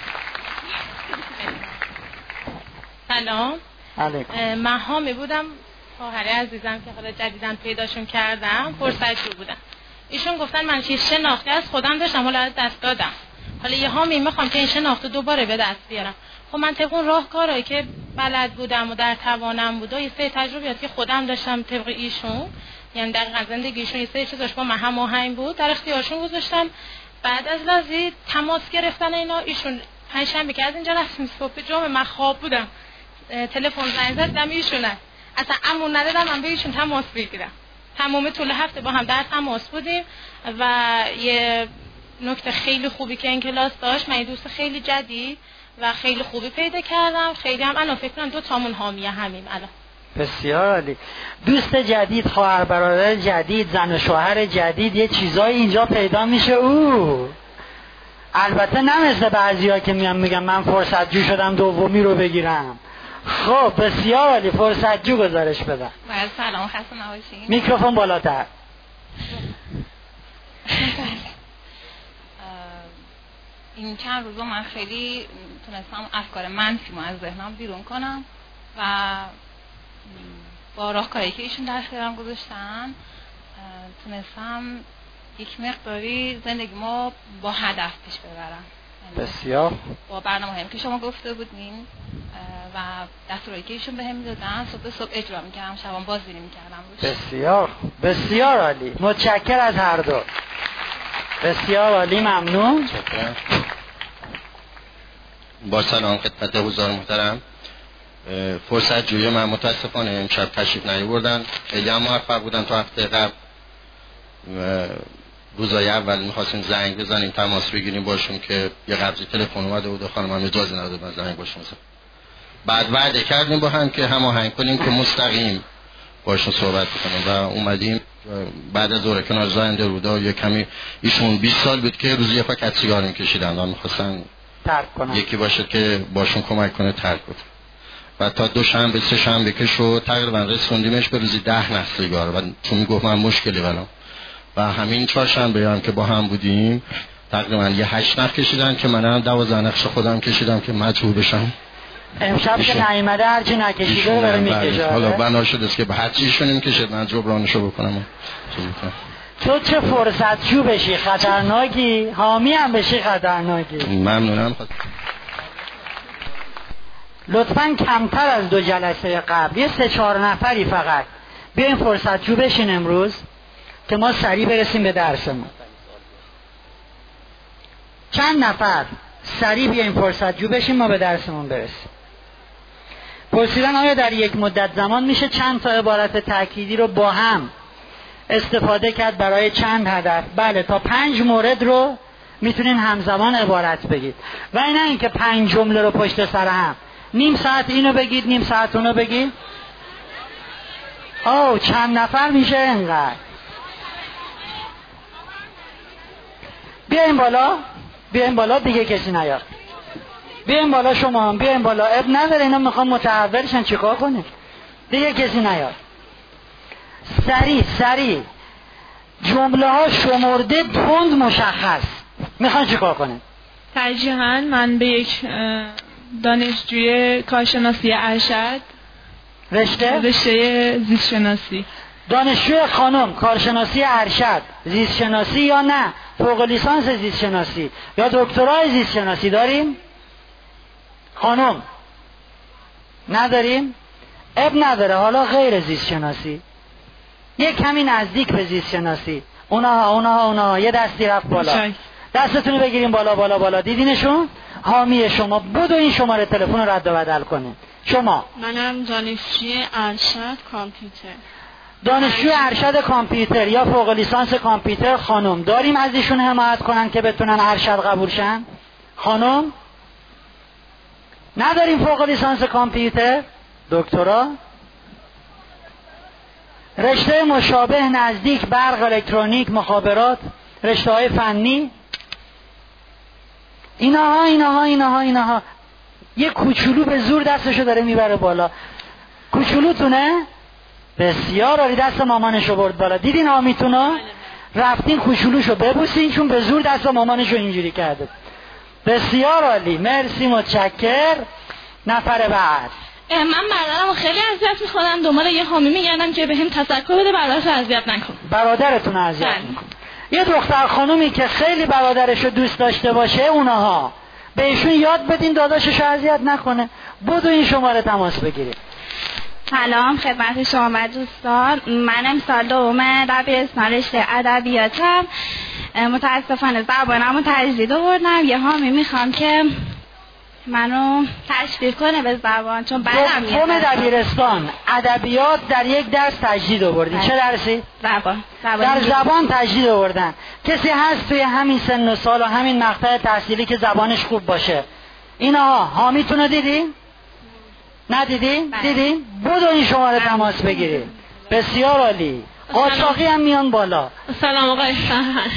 سلام. علیکم. من حامی بودم، خواهر عزیزم که حالا جدیداً پیداشون کردم، فرصت جو بودم. ایشون گفتن من چیز شناختی از خودم داشتم حالا از دست دادم، حالا یه حامی میخوام که این شناخت دوباره به دست بیارم. خب من طبق اون راهکارهایی که بلد بودم و در توانم بود و یه سری تجربیاتی که خودم داشتم طبق ایشون، یعنی در زندگیشون یه سری چیزاش با من هماهنگ بود، در اختیارشون گذاشتم. بعد از لحظه تماس گرفتن اینا، ایشون پنجشنبه که از اینجا رفتیم صبح جمعه من خواب بودم، تلفن زنگ زدم ایشونه، اصلا امون ندادم من به ایشون تماس بگیرم. تمام طول هفته با هم در تماس بودیم و یه نکته خیلی خوبی که این کلاس داشت، من یه دوست خیلی جدید و خیلی خوبی پیدا کردم. خیلی هم الان فکر کنم دو تامون حامی همیم الان. بسیار عالی. دوست جدید، خواهر برادر جدید، زن و شوهر جدید، یه چیزایی اینجا پیدا میشه. او البته نه مثل بعضیا که میان میگن من فرصت جو شدم دومی رو بگیرم. خب بسیار عالی، فرصت جو گزارش بدم. سلام، خسته نباشید. میکروفون بالاتر. این چند روزا من خیلی تونستم افکار منفی ما از ذهنم بیرون کنم و با راهکاری که ایشون در اختیارم گذاشتن تونستم یک مقداری زندگی ما با هدف پیش ببرم. بسیار. با برنامه‌هایی که شما گفته بودین و دستورایی که ایشون بهم میدادن صبح صبح اجرا میکردم، شبان بازبینی میکردم. بسیار بسیار عالی. متشکر از هر دو. بسیار عالی، ممنون. با سلام خدمت حضار محترم. فرصت جویی من متاسفانه امشب تشریف نیاوردن، خیلی هم موفق بودن. تا هفته قبل روزای اول می‌خواستیم زنگ بزنیم تماس بگیریم باشون که یه قبضی تلفن اومده بود و خانم هم اجازه نداد من زنگ باشون بزنم. بعد وعده کردیم با هم که هماهنگ کنیم که مستقیم باشون صحبت کنیم و اومدیم. بعد از دوره کنار زنده رودا یه کمی ایشون بیست سال بود که روزی یه پاکت سیگار می‌کشیدن و می‌خواستن ترک کنن، یکی باشه که باشون کمک کنه ترک کنه. و تا دو شنبه سه شنبه که شد تقریبا رسوندیمش به روزی ده نخ سیگار و چون میگفت من مشکلی برام و همین چهار شنبه هم که با هم بودیم تقریبا یه هشت نخ کشیدن که منم دوازده نخش خودم کشیدم که مجبور بشم. امشب که نایمده هرچی نکشیده رو داره میکشه. حالا بنا شده است که به هر چیزشون میکشید من جبرانشو بکنم. تو چه فرصت جو بشی خطرناکی، حامی هم بشی خطرناکی. ممنونم. لطفاً کمتر از دو جلسه قبل یه سه چهار نفری فقط بیاین فرصت جو بشین امروز که ما سریع برسیم به درسمون. چند نفر سریع بیاین فرصت جو بشین ما به درسمون برسیم. پرسیدن آیا در یک مدت زمان میشه چند تا عبارت تأکیدی رو با هم استفاده کرد برای چند هدف؟ بله، تا پنج مورد رو میتونین همزمان عبارت بگید و نه اینکه پنج جمله رو پشت سر هم نیم ساعت اینو بگید نیم ساعت اونو بگید. آو چند نفر میشه انقدر؟ بیاین بالا، بیاین بالا دیگه کسی نیاد. بیاین بالا شما هم بیاین بالا، اب نداره اینا میخوام متحولشن چیکار کنه؟ دیگه کسی نیاد. سریع سریع جمله ها شمرده تند مشخص. میخوان چیکار کنه؟ ترجیحاً من به یک دانشجوی کارشناسی ارشد رشته رشته زیست شناسی. دانشجوی خانم کارشناسی ارشد زیست شناسی یا نه فوق لیسانس زیست شناسی یا دکترای زیست شناسی داریم؟ خانم نداریم؟ اب نداره. حالا غیر زیست شناسی یک کمی نزدیک به زیست شناسی، اونها اونها اونها یه دستی رفت بالا. دستتون رو بگیریم بالا بالا بالا. دیدینشون؟ حامی شما بود و این شماره تلفن رو رد و بدل کنه. شما منم دانشجوی ارشد کامپیوتر. دانشجوی ارشد کامپیوتر یا فوق لیسانس کامپیوتر خانم داریم از ایشون حمایت کنن که بتونن ارشد قبول شن؟ خانم نداریم فوق لیسانس کامپیوتر؟ دکترا؟ رشته مشابه نزدیک برق الکترونیک مخابرات، رشته های فنی، اینها اینها اینها اینها. یه کوچولو به زور دستشو داره میبره بالا. کوچولوتونه؟ بسیار عالی. دست مامانشو برد بالا. دیدین حامیتونا؟ رفتین کوچولوشو ببوسین چون به زور دست مامانشو اینجوری کرده. بسیار عالی. مرسی، متشکر. نفر بعد. من برادرم خیلی اذیت می‌کنم، دنبال یه حامی میگردم که بهم تذکر بده برادرش اذیت نکن. برادرتون اذیت می‌کنه. یه دختر خانومی که خیلی برادرشو دوست داشته باشه، اونها به ایشون یاد بدین داداششو اذیت نکنه. بدو این شماره تماس بگیرید. سلام خدمت شما و دوستان. منم سال دوم دبیرستان رشته ادبیاتم. متاسفانه زبانمو تجدید آوردم. یه حامی میخوام که منو تشویق کنه به زبان، چون بعدم دوم دبیرستان ادبیات در یک درس تجدید آوردین. چه درسی؟ زبان. زبان در زبان تجدید آوردن. کسی هست توی همین سن و سال و همین مقطع تحصیلی که زبانش خوب باشه؟ اینا حامیتونو دیدین؟ ندیدین؟ دیدین؟ بدو این شماره تماس بگیرید. بسیار عالی. قاچاقی هم میان بالا. سلام آقای فرهنگ.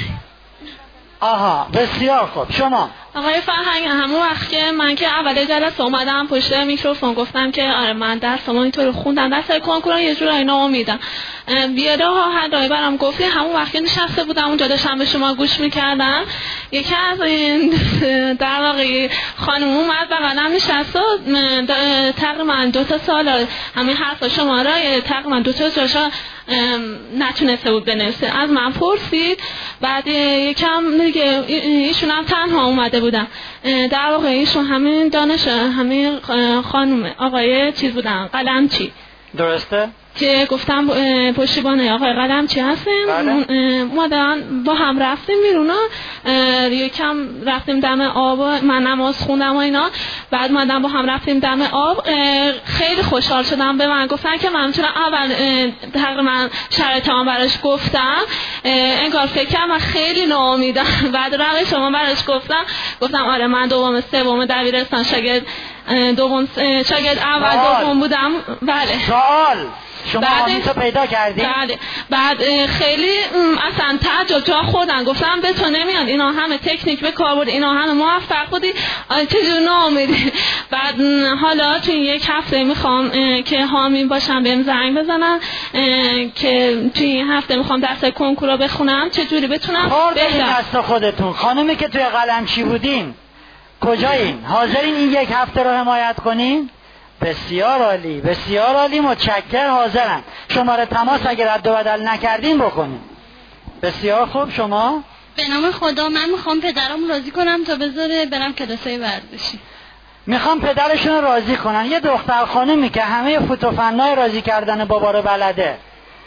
آها بسیار خوب. شما آقای فرهنگ، همون وقت که من که اول جلسه اومدم پشت میکروفون گفتم که آره من درسمو اینطور خوندم، درس کنکورا یه جورایی ناامیدم. بیاده ها هر رای برام گفتی. همون وقت که نشسته بودم اونجا داشتم به شما گوش میکردم، یکی از این در واقع خانم اومد بغلم نشست و تقریبا دو تا سال همین حرفا شما را تقریبا دو تا جاشا نتونسته بود بنویسه. از من پرسید، بعد یکم دیگه ایشون هم تنها اومده بودم. در واقع ایشون همین دانش همین خانم آقای چیز بودن، قلمچی. درسته؟ که گفتم پشتیبانه آقای قلمچی هستیم. اومدن با هم رفتیم بیرون، یکم رفتیم دم آب، من نماز خوندم و اینا. بعد اومدن با هم رفتیم دم آب. خیلی خوشحال شدم. به من گفتن که من میتونم اول تقریبا شرایطم براش گفتم، انگار فکرم و خیلی ناامیدم. بعد روش شما براش گفتم گفتم آره من دوم سوم دبیرستان شاگرد دوم شاگرد اول دوم بودم. بله. سوال شما حامیتو پیدا کردی؟ بله. بعد خیلی اصلا تعجب جا خوردن، گفتم به تو نمیاد، اینا همه تکنیک به کار بود، اینا همه موفق بودی، چجور ناامیدی؟ بعد حالا تو یک هفته میخوام که حامی باشم بهم زنگ بزنن که تو این هفته میخوام درس کنکورا بخونم، چجوری بتونم بهتر دست خودتون. خانمی که توی قلمچی بودین کجایین؟ حاضرین این یک هفته رو حمایت کنین؟ بسیار عالی، بسیار عالی. متشکر. حاضرن شماره تماس اگر رد و بدل نکردین بکنین. بسیار خوب. شما؟ به نام خدا من میخوام پدرم راضی کنم تا بذاره برم کلاسای ورزشی. میخوام پدرشون رو راضی کنن. یه دختر خانمی که همه فوتوفنای راضی کردن بابا رو بلده.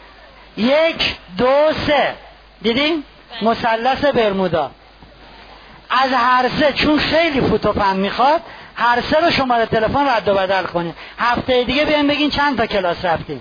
یک دو سه دیدین؟ مثلث برمودا. از هر سه چون خیلی فوتوفن میخواد، هر سه رو شماره تلفن رد و بدل کنید. هفته دیگه بیاین بگین چند تا کلاس رفتین.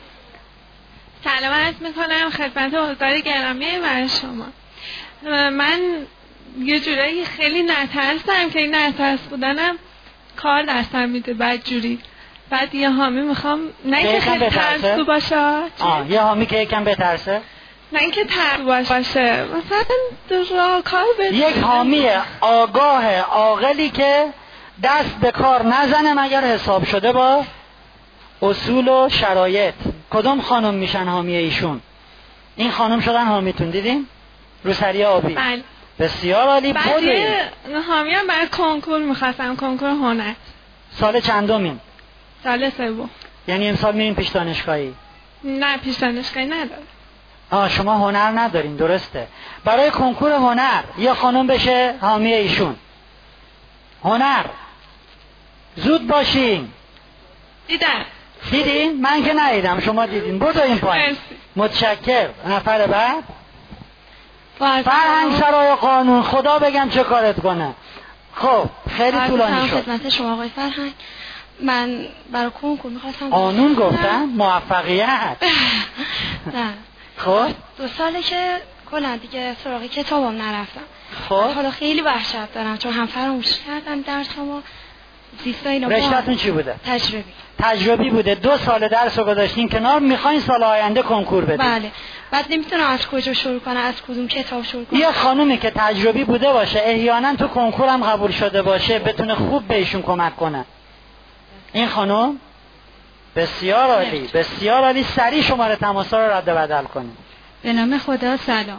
سلام عرض میکنم خدمت حضار گرامی و شما. من یه جورایی خیلی نترسم که این نترس بودنم کار دستم میده بدجوری. بعد یه حامی میخوام نه که خیلی ترسو باشه. آه یه حامی که یکم بترسه؟ نه اینکه ترسو باشه، مثلا راه کار بده. یک حامی آگاه عاقلی که دست به کار نزنه مگر حساب شده با اصول و شرایط. کدوم خانم میشن حامی ایشون؟ این خانم شدن حامیتون. دیدین؟ روسری آبی. بله. بسیار عالی. بعد حامی هم برای کنکور میخواستم، کنکور هنر. سال چندمین؟ سال سوم. یعنی امسال میرین پیش دانشگاهی؟ نه پیش دانشگاهی ندارم. آه شما هنر ندارین. درسته. برای کنکور هنر یه خانم بشه حامی ایشون. هنر زود باشین. دیدم. دیدین؟ من که ندیدم، شما دیدین. برو این پایین. متشکر. نفر بعد. فرهنگ سرای قانون. خدا بگم چه کارت کنه. خب خیلی طولانی شد. خدمت شما آقای فرهنگ، من برای کنکور میخواستم قانون گفتم موفقیت. نه خب دو ساله که کلا دیگه سراغ کتابم نرفتم. خب حالا خیلی وحشت دارم چون هم فراموش کردم درسامو. رشته‌تون چی بوده؟ تجربی. تجربی بوده. دو سال درس رو گذاشتین کنار، میخواین سال آینده کنکور بدین. بله. بعد نمیتونم از کجا شروع کنم، از کدوم کتاب شروع کنم. یه خانومی که تجربی بوده باشه، احیانا تو کنکور هم قبول شده باشه، بتونه خوب بهشون کمک کنه. این خانم بسیار عالی، بسیار عالی. سریع شماره تماسا رو رد و بدل کنیم. به نام خدا سلام.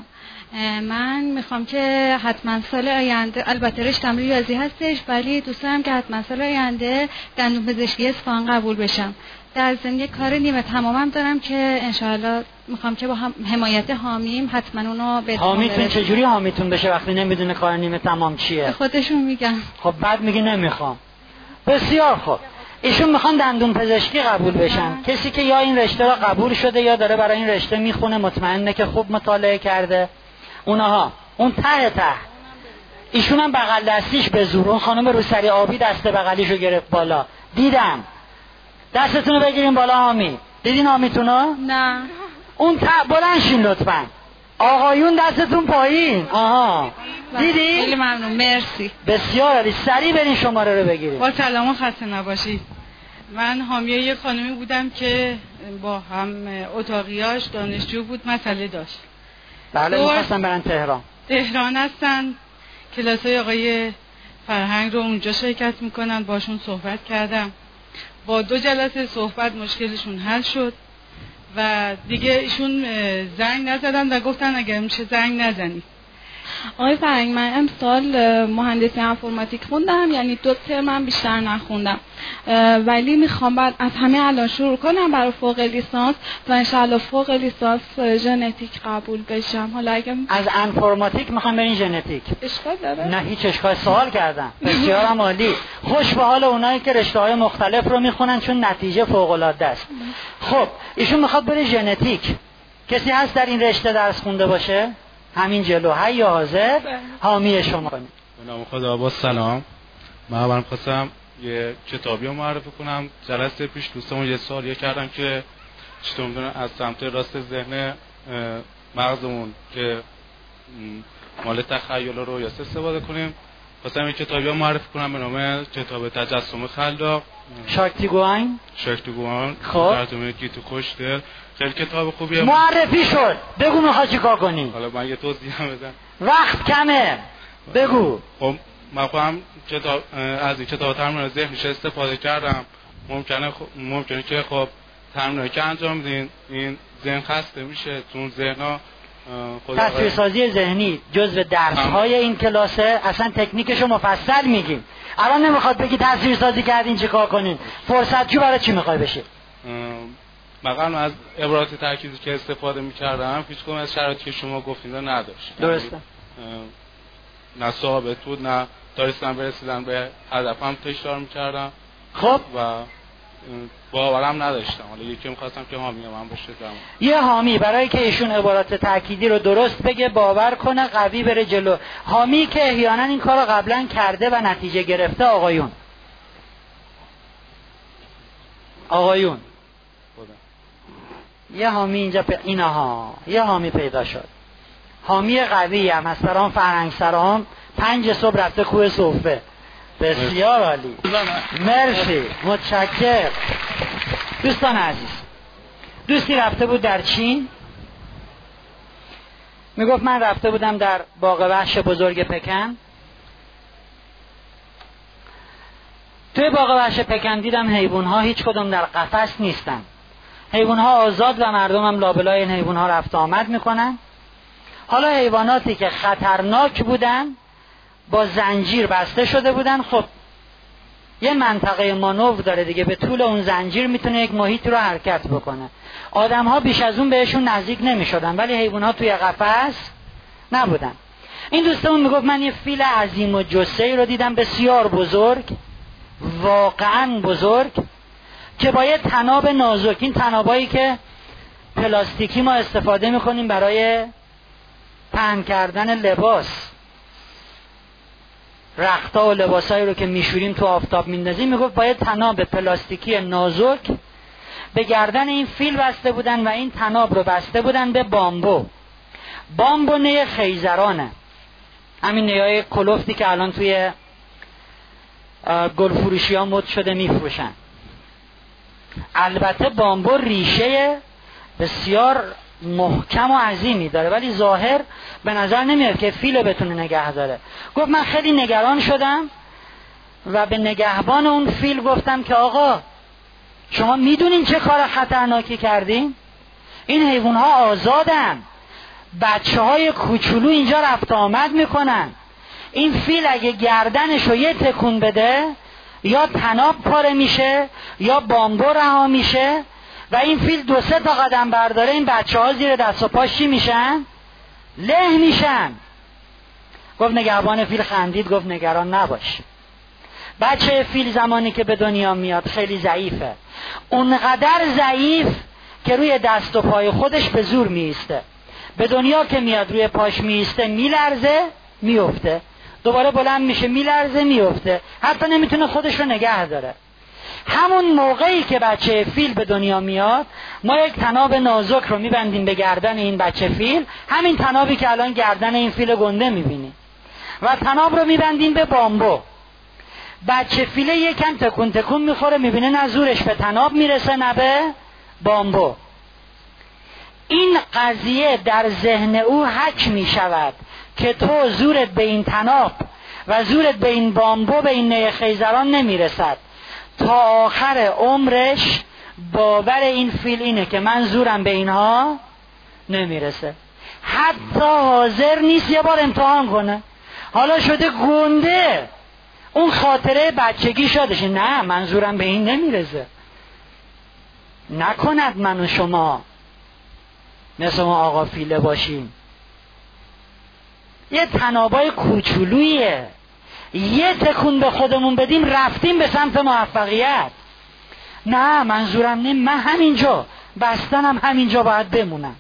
من میخوام که حتما سال آینده، البته رشتم ریاضی هستش ولی دوست دارم که حتما سال آینده دندون پزشکی اصفهان قبول بشم. در ضمن کار نیمه تمامم دارم که انشاءالله میخوام که با هم حمایت حامیم حتما اونو به حامیتون چجوری حامیتون بشه وقتی نمیدونه کار نیمه تمام چیه؟ خودشون میگن. خب بعد میگه نمیخوام. بسیار خوب. ایشون میخوان دندون پزشکی قبول بشن. کسی که یا این رشته را قبول شده یا داره برای این رشته میخونه، مطمئنه که خوب مطالعه کرده. اونها اون ته ته ایشون هم بغل دستیش به زور، اون خانم روسری آبی دست بغلیشو گرفت بالا. دیدم. دستتونو بگیرین بالا. حامی دیدین حامیتونو؟ نه. اون ته بلند شین لطفاً. آقایون دستتون پایین. آها دیدی؟ خیلی ممنون، مرسی. بسیار عالی. سریع برین شماره رو بگیرید. با سلام و خسته نباشید. من حامی یه خانمی بودم که با هم اتاقیاش دانشجو بود، مسئله داشت. بله می‌خواستن برن تهران. تهران هستن. کلاسای آقای فرهنگ رو اونجا شرکت میکنن، باشون صحبت کردم. با دو جلسه صحبت مشکلشون حل شد و دیگه ایشون زنگ نزدن و گفتن اگر میشه زنگ نزنی. آقای فرهنگ، من امسال مهندسی انفرماتیک خوندم، یعنی دو ترم بیشتر نخوندم، ولی میخوام بعد از همه الان شروع کنم برای فوق لیسانس و انشاءالله فوق لیسانس ژنتیک قبول بشم. حالا اگه از انفرماتیک میخوام برین ژنتیک، اشکال داره؟ نه هیچ اشکال. سوال کردم. بسیار عالی. خوش به حال اونایی که رشته‌های مختلف رو میخونن چون نتیجه فوق العاده است. خب ایشون میخواد بره ژنتیک. کسی هست در این رشته درس خونده باشه؟ همین جلو هی حاضر حامی شما کنید. به نام خدا. با سلام. من اول خواستم یه کتابی رو معرفی کنم. جلسه پیش دوستمون یه سوالیه کردم که چطور می‌دونن از سمت راست ذهن مغزمون که مال تخیل رو یا استفاده کنیم. خواستم یه کتابی رو معرفی کنم به نام کتاب تجسم خلاق. شاکتیگوان. شاکتیگوان. خب. ترجمه گیتو خوشدل. خیلی کتاب خوبیه. معرفی شد. بگو میخوای چیکار کنی؟ حالا من یه توضیح بدم. وقت کمه. بگو. خب من خودم کتاب از این کتاب تمرین ذهنش استفاده کردم. ممکنه خب ممکنه که خب تمرینی که انجام میدین این ذهن خسته میشه. چون ذهن‌ها تصویرسازی ذهنی جزء درس‌های این کلاسه. اصلا تکنیکشو مفصل میگیم. الان نمیخواد بگی تصویرسازی کردین چیکار کنین. فرصتجو برای چی میخوای بشی؟ مثلا از عبارات ترکیبی که استفاده می‌کردم هیچ کدوم از شرایطی که شما گفتین رو نداشت. درسته. نه ثابت بود، نه داشتم برسیدن به هدفم تکرار می‌کردم. خب و باورم نداشتم. حالا یکی می‌خواستم که حامی من باشه. یه حامی برای که ایشون عبارات تأکیدی رو درست بگه، باور کنه، قوی بره جلو. حامی که احیانا این کارو قبلا کرده و نتیجه گرفته. آقایون آقایون یه حامی اینجا پ... اینها یه حامی پیدا شد. حامی قوی هم از سرام فرهنگ سرام پنج صبح رفته کوه صوفه. بسیار عالی. مرسی. متشکر. دوستان عزیز، دوستی رفته بود در چین، میگفت من رفته بودم در باغ وحش بزرگ پکن. توی باغ وحش پکن دیدم حیوان‌ها هیچ کدوم در قفس نیستن. حیوان‌ها آزاد و مردم هم لابلای این حیوان‌ها رفت آمد میکنن. حالا حیواناتی که خطرناک بودن با زنجیر بسته شده بودن. خب یه منطقه مانور داره دیگه، به طول اون زنجیر میتونه یک محیط رو حرکت بکنه. آدم‌ها بیش از اون بهشون نزدیک نمیشدن، ولی حیوانات توی قفس نبودن. این دوستمون میگفت من یه فیل عظیم و جثه‌ای رو دیدم، بسیار بزرگ، واقعاً بزرگ، که با یه تناب نازک، این تنابایی که پلاستیکی ما استفاده میکنیم برای پهن کردن لباس، رختها و لباسایی رو که میشوریم تو آفتاب میندازیم، میگفت با یه تناب پلاستیکی نازک به گردن این فیل بسته بودن و این تناب رو بسته بودن به بامبو. بامبو نی خیزرانه، همین نیای کلوفتی که الان توی گل فروشی ها مد شده میفروشن. البته بامبو ریشه بسیار محکم و عظیمی داره، ولی ظاهر به نظر نمیاد که فیل بتونه نگه داره. گفت من خیلی نگران شدم و به نگهبان اون فیل گفتم که آقا شما میدونین چه کار خطرناکی کردین؟ این حیوان ها آزادن، بچه های کوچولو اینجا رفت آمد میکنن. این فیل اگه گردنشو یه تکون بده یا تناب پاره میشه یا بامبو رها میشه و این فیل دو سه تا قدم برداره، این بچه ها زیر دست و پاش چی میشن؟ له میشن. گفت نگهبان فیل خندید، گفت نگران نباش. بچه فیل زمانی که به دنیا میاد خیلی ضعیفه، اونقدر ضعیف که روی دست و پای خودش به زور میسته. به دنیا که میاد روی پاش میسته، میلرزه، میفته، دوباره بلند میشه، میلرزه، میفته، حتی نمیتونه خودش رو نگه داره. همون موقعی که بچه فیل به دنیا میاد، ما یک تناب نازک رو میبندیم به گردن این بچه فیل، همین تنابی که الان گردن این فیل گنده میبینی، و تناب رو میبندیم به بامبو. بچه فیله یکم تکون تکون میخوره، میبینه نه زورش به تناب میرسه نه به بامبو. این قضیه در ذهن او حک میشود که تو زورت به این تناب و زورت به این بامبو، به این نی خیزران نمیرسد. تا آخر عمرش باور این فیل اینه که من زورم به اینها نمیرسه. حتی حاضر نیست یه بار امتحان کنه. حالا شده گنده، اون خاطره بچگی شدش، نه من زورم به این نمیرسه. نکند من و شما مثل ما آقا فیله باشیم. یه تنابای کوچولویه، یه تکون به خودمون بدیم رفتیم به سمت موفقیت. نه منظورم نیم، من همینجا بستنم، همینجا باید بمونم.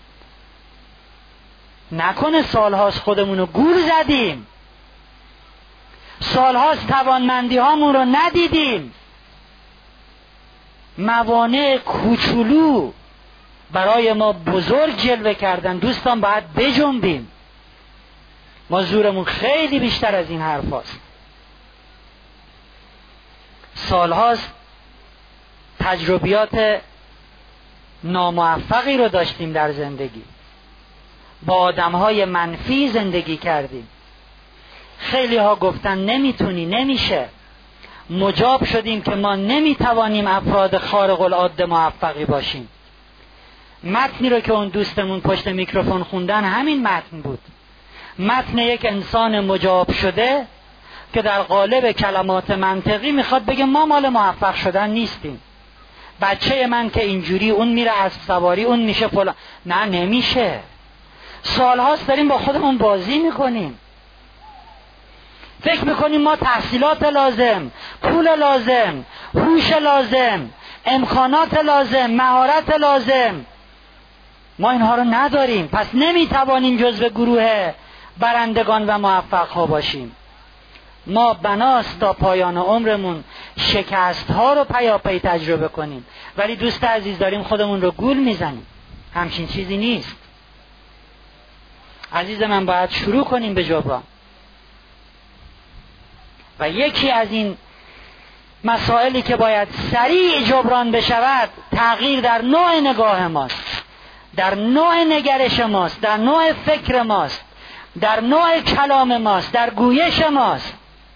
نکنه سالهاست خودمونو گول زدیم، سالهاست توانمندی هامون رو ندیدیم، موانع کوچولو برای ما بزرگ جلوه کردن. دوستان باید بجنبیم، ما زورمون خیلی بیشتر از این حرف هاست. سالهاست تجربیات ناموفقی رو داشتیم در زندگی، با آدمهای منفی زندگی کردیم. خیلی ها گفتن نمیتونی، نمیشه. مجاب شدیم که ما نمیتوانیم افراد خارق العاده موفقی باشیم. متنی رو که اون دوستمون پشت میکروفون خوندن همین متن بود، متن یک انسان مجاب شده که در قالب کلمات منطقی میخواد بگه ما مال موفق شدن نیستیم. بچه من که اینجوری، اون میره اسب سواری، اون میشه فلان. نه نمیشه. سالهاست داریم با خودمون بازی میکنیم، فکر میکنیم ما تحصیلات لازم، پول لازم، هوش لازم، امکانات لازم، مهارت لازم، ما اینها رو نداریم، پس نمیتوانیم جزو گروه برندگان و موفق ها باشیم. ما بناست تا پایان عمرمون شکست ها رو پیاپی تجربه کنیم، ولی دوست عزیز داریم خودمون رو گول میزنیم. همچین چیزی نیست. عزیز من باید شروع کنیم به جبران، و یکی از این مسائلی که باید سریع جبران بشود تغییر در نوع نگاه ماست، در نوع نگرش ماست، در نوع فکر ماست، در نوع کلام ماست، در گویش ماست.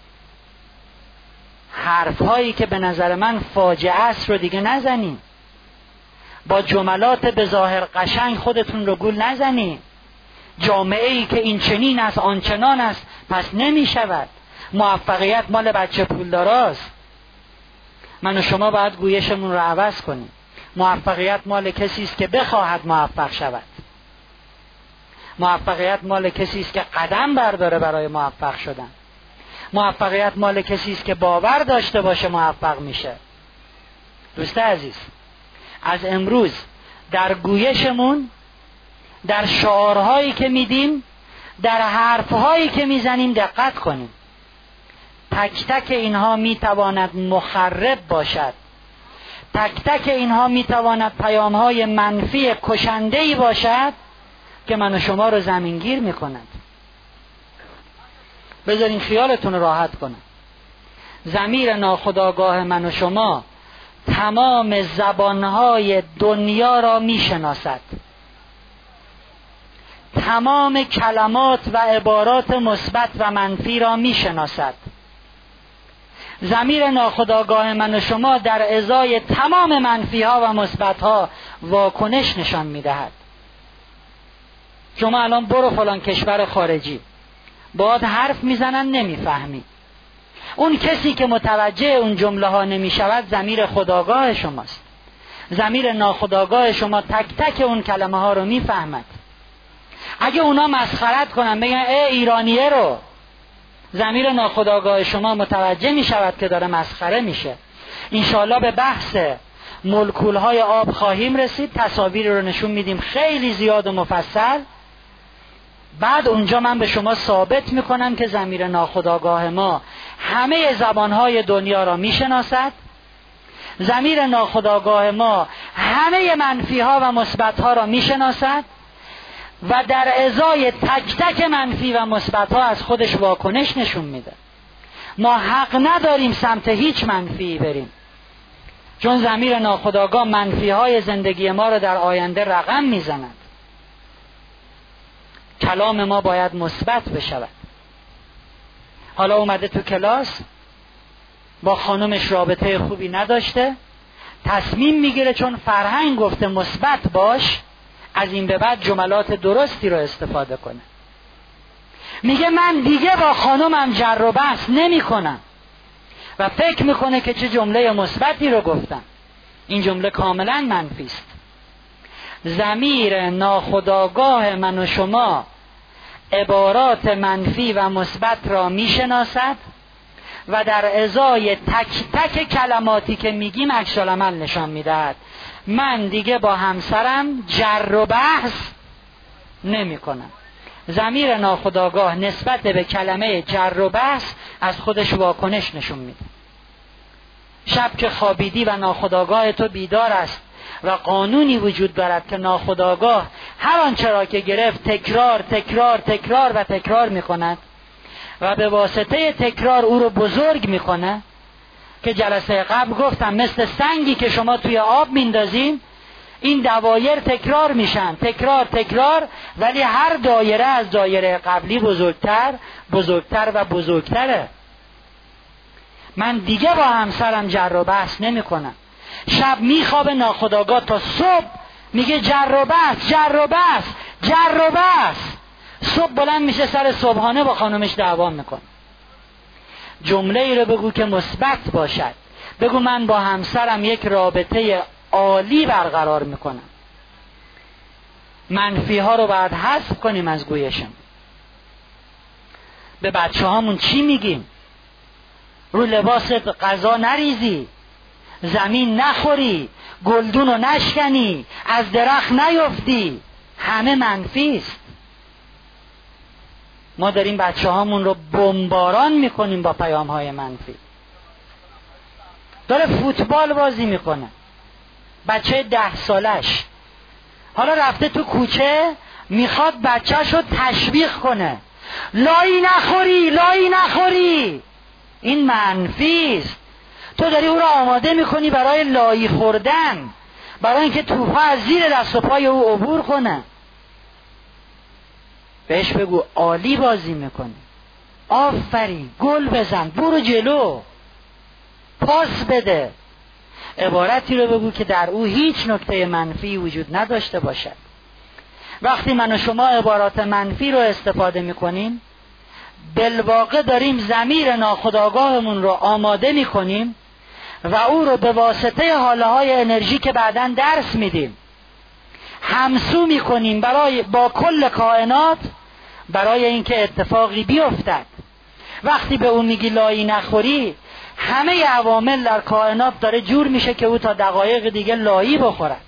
حرف هایی که به نظر من فاجعه است رو دیگه نزنیم. با جملات به ظاهر قشنگ خودتون رو گول نزنید. جامعه ای که این چنین است آن چنان است پس نمی شود. موفقیت مال بچه پولداراست. من و شما باید گویشمون رو عوض کنیم. موفقیت مال کسی است که بخواهد موفق شود. موفقیت مال کسی است که قدم برداره برای موفق شدن. موفقیت مال کسی است که باور داشته باشه موفق میشه. دوست عزیز، از امروز در گویشمون، در شعارهایی که میدیم، در حرفهایی که میزنیم دقت کنیم. تک تک اینها میتواند مخرب باشد. تک تک اینها میتواند پیامهای منفی کشنده‌ای باشد که من و شما رو زمینگیر میکند. بذارین خیالتون راحت کنه. ضمیر ناخودآگاه من و شما تمام زبانهای دنیا را میشناسد، تمام کلمات و عبارات مثبت و منفی را میشناسد ضمیر ناخودآگاه من و شما در ازای تمام منفی ها و مثبت ها واکنش نشان میدهد. شما الان برو فلان کشور خارجی، باهات حرف میزنن نمیفهمی. اون کسی که متوجه اون جمله ها نمیشود ضمیر خودآگاه شماست. ضمیر ناخودآگاه شما تک تک اون کلمه ها رو میفهمد. اگه اونا مسخرت کنن بگن ای ایرانیه رو، ضمیر ناخودآگاه شما متوجه میشود که داره مسخره میشه. انشالله به بحث مولکول های آب خواهیم رسید، تصاویر رو نشون میدیم خیلی زیاد و مفصل. بعد اونجا من به شما ثابت میکنم که ضمیر ناخودآگاه ما همه زبانهای دنیا را میشناسد. ضمیر ناخودآگاه ما همه منفی ها و مثبت ها را میشناسد و در ازای تک تک منفی و مثبت ها از خودش واکنش نشون میده. ما حق نداریم سمت هیچ منفی بریم، چون ضمیر ناخودآگاه منفی های زندگی ما را در آینده رقم میزند. کلام ما باید مثبت بشود. حالا اومده تو کلاس با خانمش رابطه خوبی نداشته، تصمیم میگیره چون فرهنگ گفته مثبت باش، از این به بعد جملات درستی رو استفاده کنه. میگه من دیگه با خانمم جر و بحث نمی کنم و فکر میکنه که چه جمله مثبتی رو گفتم. این جمله کاملا منفی است. ضمیر ناخودآگاه من و شما عبارات منفی و مثبت را میشناسد و در ازای تک تک کلماتی که میگیم عکس العمل نشان میدهد. من دیگه با همسرم جر و بحث نمی کنم. ضمیر ناخودآگاه نسبت به کلمه جر و بحث از خودش واکنش نشون میده. شب که خوابیدی و ناخودآگاه تو بیدار است و قانونی وجود دارد که ناخودآگاه هر آنچه را که گرفت تکرار تکرار تکرار و تکرار میکند و به واسطه تکرار او رو بزرگ میکنه، که جلسه قبل گفتم مثل سنگی که شما توی آب میندازین، این دوایر تکرار میشن تکرار تکرار، ولی هر دایره از دایره قبلی بزرگتر بزرگتر و بزرگتره. من دیگه با همسرم جر و بحث نمی کنم. شب میخوابه ناخودآگاه تا صبح میگه جر و بحث جر و بحث جر و بحث. صبح بلند میشه سر صبحانه با خانمش دعوا میکنه. جمله ای رو بگو که مثبت باشد. بگو من با همسرم یک رابطه عالی برقرار میکنم. منفی ها رو باید حذف کنیم از گویشم. به بچه هامون چی میگیم؟ رو لباست غذا نریزی، زمین نخوری، گلدون رو نشکنی، از درخت نیفتی. همه منفی است. ما داریم بچه هامون رو بمباران میکنیم با پیام های منفی. داره فوتبال بازی میکنه، بچه ده سالش حالا رفته تو کوچه میخواد بچهش رو تشویق کنه، لایی نخوری لایی نخوری. این منفی است. تو داری او رو آماده میکنی برای لایی خوردن، برای اینکه توپا از زیر دست و پای او عبور کنه. بهش بگو عالی بازی میکنی، آفرین، گل بزن، برو جلو، پاس بده. عبارتی رو بگو که در او هیچ نکته منفی وجود نداشته باشد. وقتی من و شما عبارات منفی رو استفاده میکنیم، بالواقع داریم ضمیر ناخودآگاهمون رو آماده میکنیم و او رو به واسطه حاله های انرژی که بعداً درس میدیم همسو میکنیم برای با کل کائنات، برای اینکه اتفاقی بیفتد. وقتی به اون میگی لایی نخوری، همه عوامل در کائنات داره جور میشه که او تا دقایق دیگه لایی بخورد.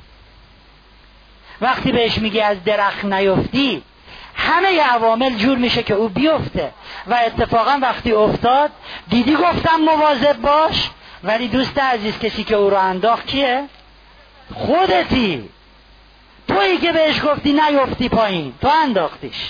وقتی بهش میگی از درخت نیفتی، همه عوامل جور میشه که او بیفته. و اتفاقا وقتی افتاد دیدی گفتم مواظب باش، ولی دوست عزیز کسی که او رو انداخت کیه؟ خودتی. تویی که بهش گفتی نیفتی پایین، تو انداختیش.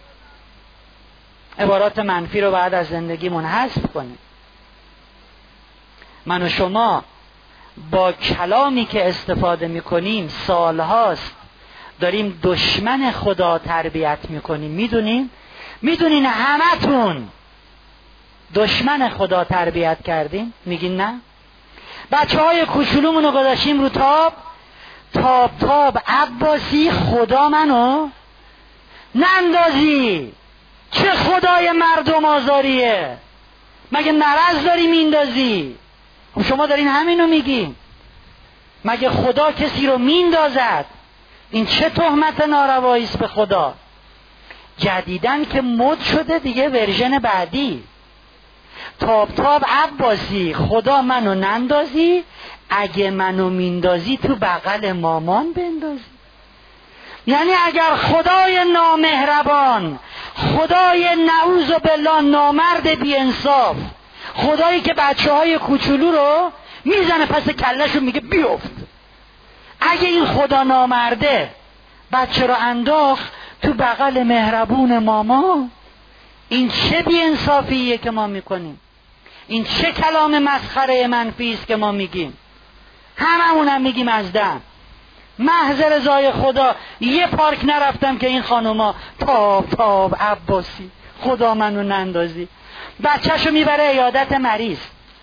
عبارات منفی رو باید از زندگیمون حذف کنیم. من و شما با کلامی که استفاده میکنیم سالهاست داریم دشمن خدا تربیت میکنیم. میدونین؟ میدونین همتون دشمن خدا تربیت کردیم؟ میگین نه. بچه های کوچولومونو گذاشتیم رو تاب، تاب تاب عباسی خدا منو نندازی. چه خدای مردم آزاریه؟ مگه مرض داری میندازی؟ خب شما دارین همینو میگین. مگه خدا کسی رو میندازد؟ این چه تهمت ناروایی است به خدا؟ جدیدن که مد شده دیگه، ورژن بعدی. تاب تاب عباسی خدا منو نندازی، اگه منو میندازی تو بغل مامان بندازی. یعنی اگر خدای نامهربان، خدای نعوذ بالله نامرد بی انصاف، خدایی که بچه های کوچولو رو میزنه پس کلهشو میگه بیفت، اگه این خدا نامرده بچه رو انداخت تو بغل مهربون ماما، این چه بی انصافیه که ما میکنیم؟ این چه کلام مسخره منفی است که ما میگیم؟ هممون هم میگیم از دم. محض رضای خدا یه پارک نرفتم که این خانوما تاب تاب عباسی خدا منو نندازی. بچهشو میبره عیادت مریض،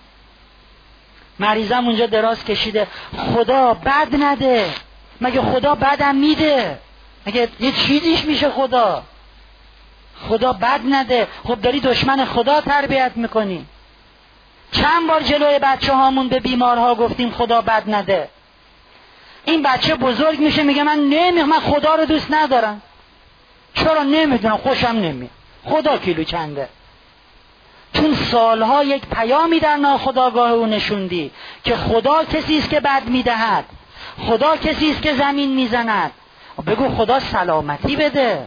مریضم اونجا دراز کشیده، خدا بد نده. مگه خدا بدم میده؟ مگه یه چیزیش میشه خدا؟ خدا بد نده. خب داری دشمن خدا تربیت میکنی. چند بار جلوی بچه هامون به بیمارها گفتیم خدا بد نده. این بچه بزرگ میشه میگه من نمیخوام، من خدا رو دوست ندارم. چرا؟ نمیدونم، خوشم نمیاد. خدا کیلو چنده؟ چون سالها یک پیامی در ناخودآگاه او نشوندی که خدا کسی است که بد میدهد، خدا کسی است که زمین میزند. بگو خدا سلامتی بده.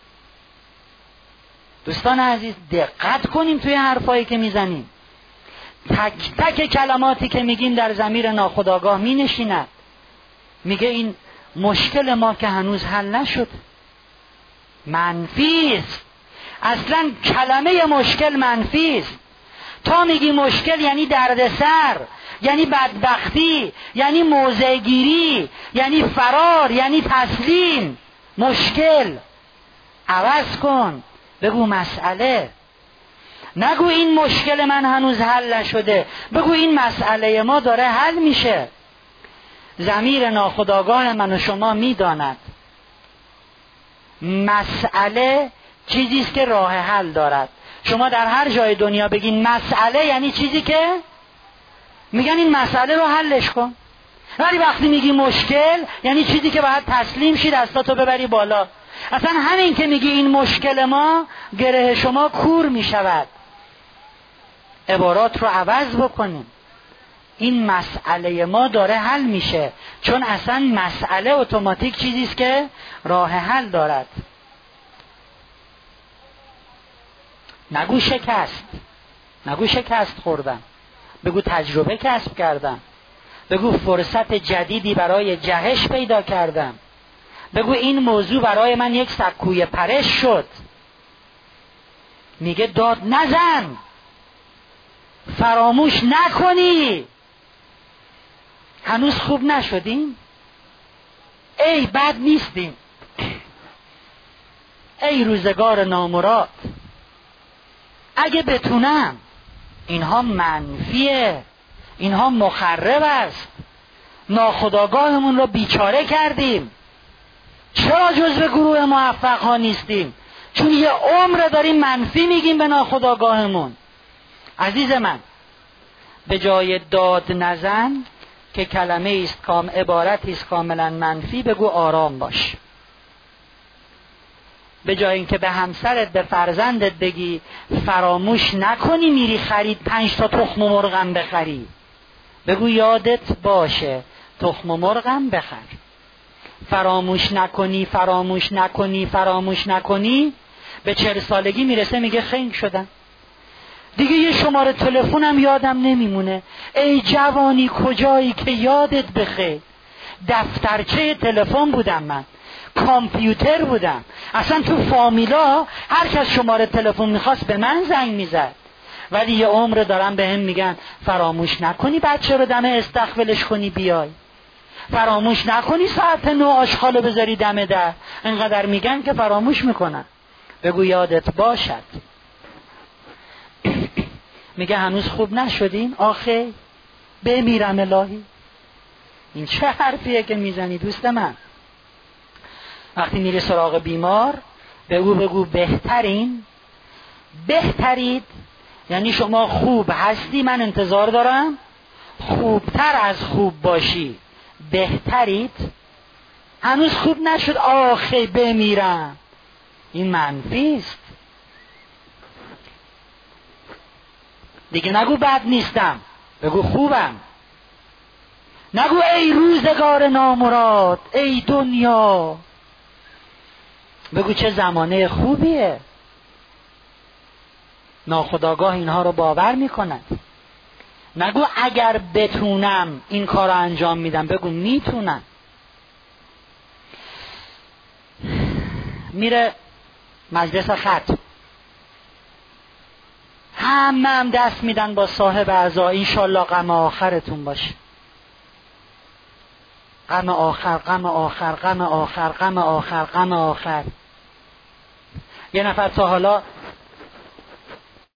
دوستان عزیز دقت کنیم توی حرفایی که میزنیم. تک تک کلماتی که میگیم در ضمیر ناخودآگاه مینشیند. میگه این مشکل ما که هنوز حل نشد منفی است. اصلا کلمه مشکل منفی است. تا میگی مشکل یعنی دردسر، یعنی بدبختی، یعنی موضع‌گیری، یعنی فرار، یعنی تسلیم. مشکل عوض کن، بگو مسئله. نگو این مشکل من هنوز حل نشده، بگو این مسئله ما داره حل میشه. ضمیر ناخودآگاه من و شما میداند مسئله چیزی است که راه حل دارد. شما در هر جای دنیا بگین مسئله یعنی چیزی که میگن این مسئله رو حلش کن. ولی وقتی میگی مشکل یعنی چیزی که باید تسلیم شی، دستاتو ببری بالا. اصلا همین که میگی این مشکل ما، گره شما کور میشود. عبارات رو عوض بکنیم. این مسئله ما داره حل میشه، چون اصلا مسئله اتوماتیک چیزی است که راه حل دارد. نگو شکست، نگو شکست خوردم، بگو تجربه کسب کردم، بگو فرصت جدیدی برای جهش پیدا کردم، بگو این موضوع برای من یک سکوی پرش شد. میگه داد نزن، فراموش نکنی. هنوز خوب نشدیم؟ ای بد نیستیم، ای روزگار نامراد. اگه بتونم، اینها منفیه، اینها مخرب است. ناخودآگاهمون رو بیچاره کردیم. چرا جزو گروه موفق ها نیستیم؟ چون یه عمر داریم منفی میگیم به ناخودآگاهمون. عزیز من، به جای داد نزن که کلمه است کام عبارتی است کاملا منفی، بگو آرام باش. به جای اینکه به همسرت، به فرزندت بگی فراموش نکنی میری خرید پنج تا تخم مرغم بخری، بگو یادت باشه تخم مرغم بخر. فراموش نکنی فراموش نکنی فراموش نکنی، به چهل سالگی میرسه میگه خنگ شدم دیگه، یه شماره تلفنم یادم نمیمونه. ای جوانی کجایی که یادت بخیر. دفترچه تلفن بودم من، کامپیوتر بودم. اصلا تو فامیلا هر کس شماره تلفن میخواست به من زنگ میزد. ولی یه عمر دارم به هم میگن فراموش نکنی بچه رو دم استقبلش کنی بیای، فراموش نکنی ساعت نو آشغالو بذاری دم در. انقدر میگن که فراموش میکنن. بگو یادت باشد. میگه هنوز خوب نشدین؟ آخه بمیرم الهی. این چه حرفیه که میزنی دوست من؟ وقتی میری سراغ بیمار بگو بگو بهترین، بهترید، یعنی شما خوب هستی، من انتظار دارم خوبتر از خوب باشی، بهترید، هنوز خوب نشد آخه بمیرم. این منفیست. دیگه نگو بد نیستم، بگو خوبم. نگو ای روزگار نامراد، ای دنیا، بگو چه زمانه خوبیه. ناخودآگاه اینها رو باور میکند. نگو اگر بتونم این کار رو انجام میدم، بگو میتونم. میره مجلس ختم، همه هم دست میدن با صاحب اعضا، انشالله غم آخرتون باشه. غم آخر، غم آخر، غم آخر، غم آخر، غم آخر. یه نفر تا حالا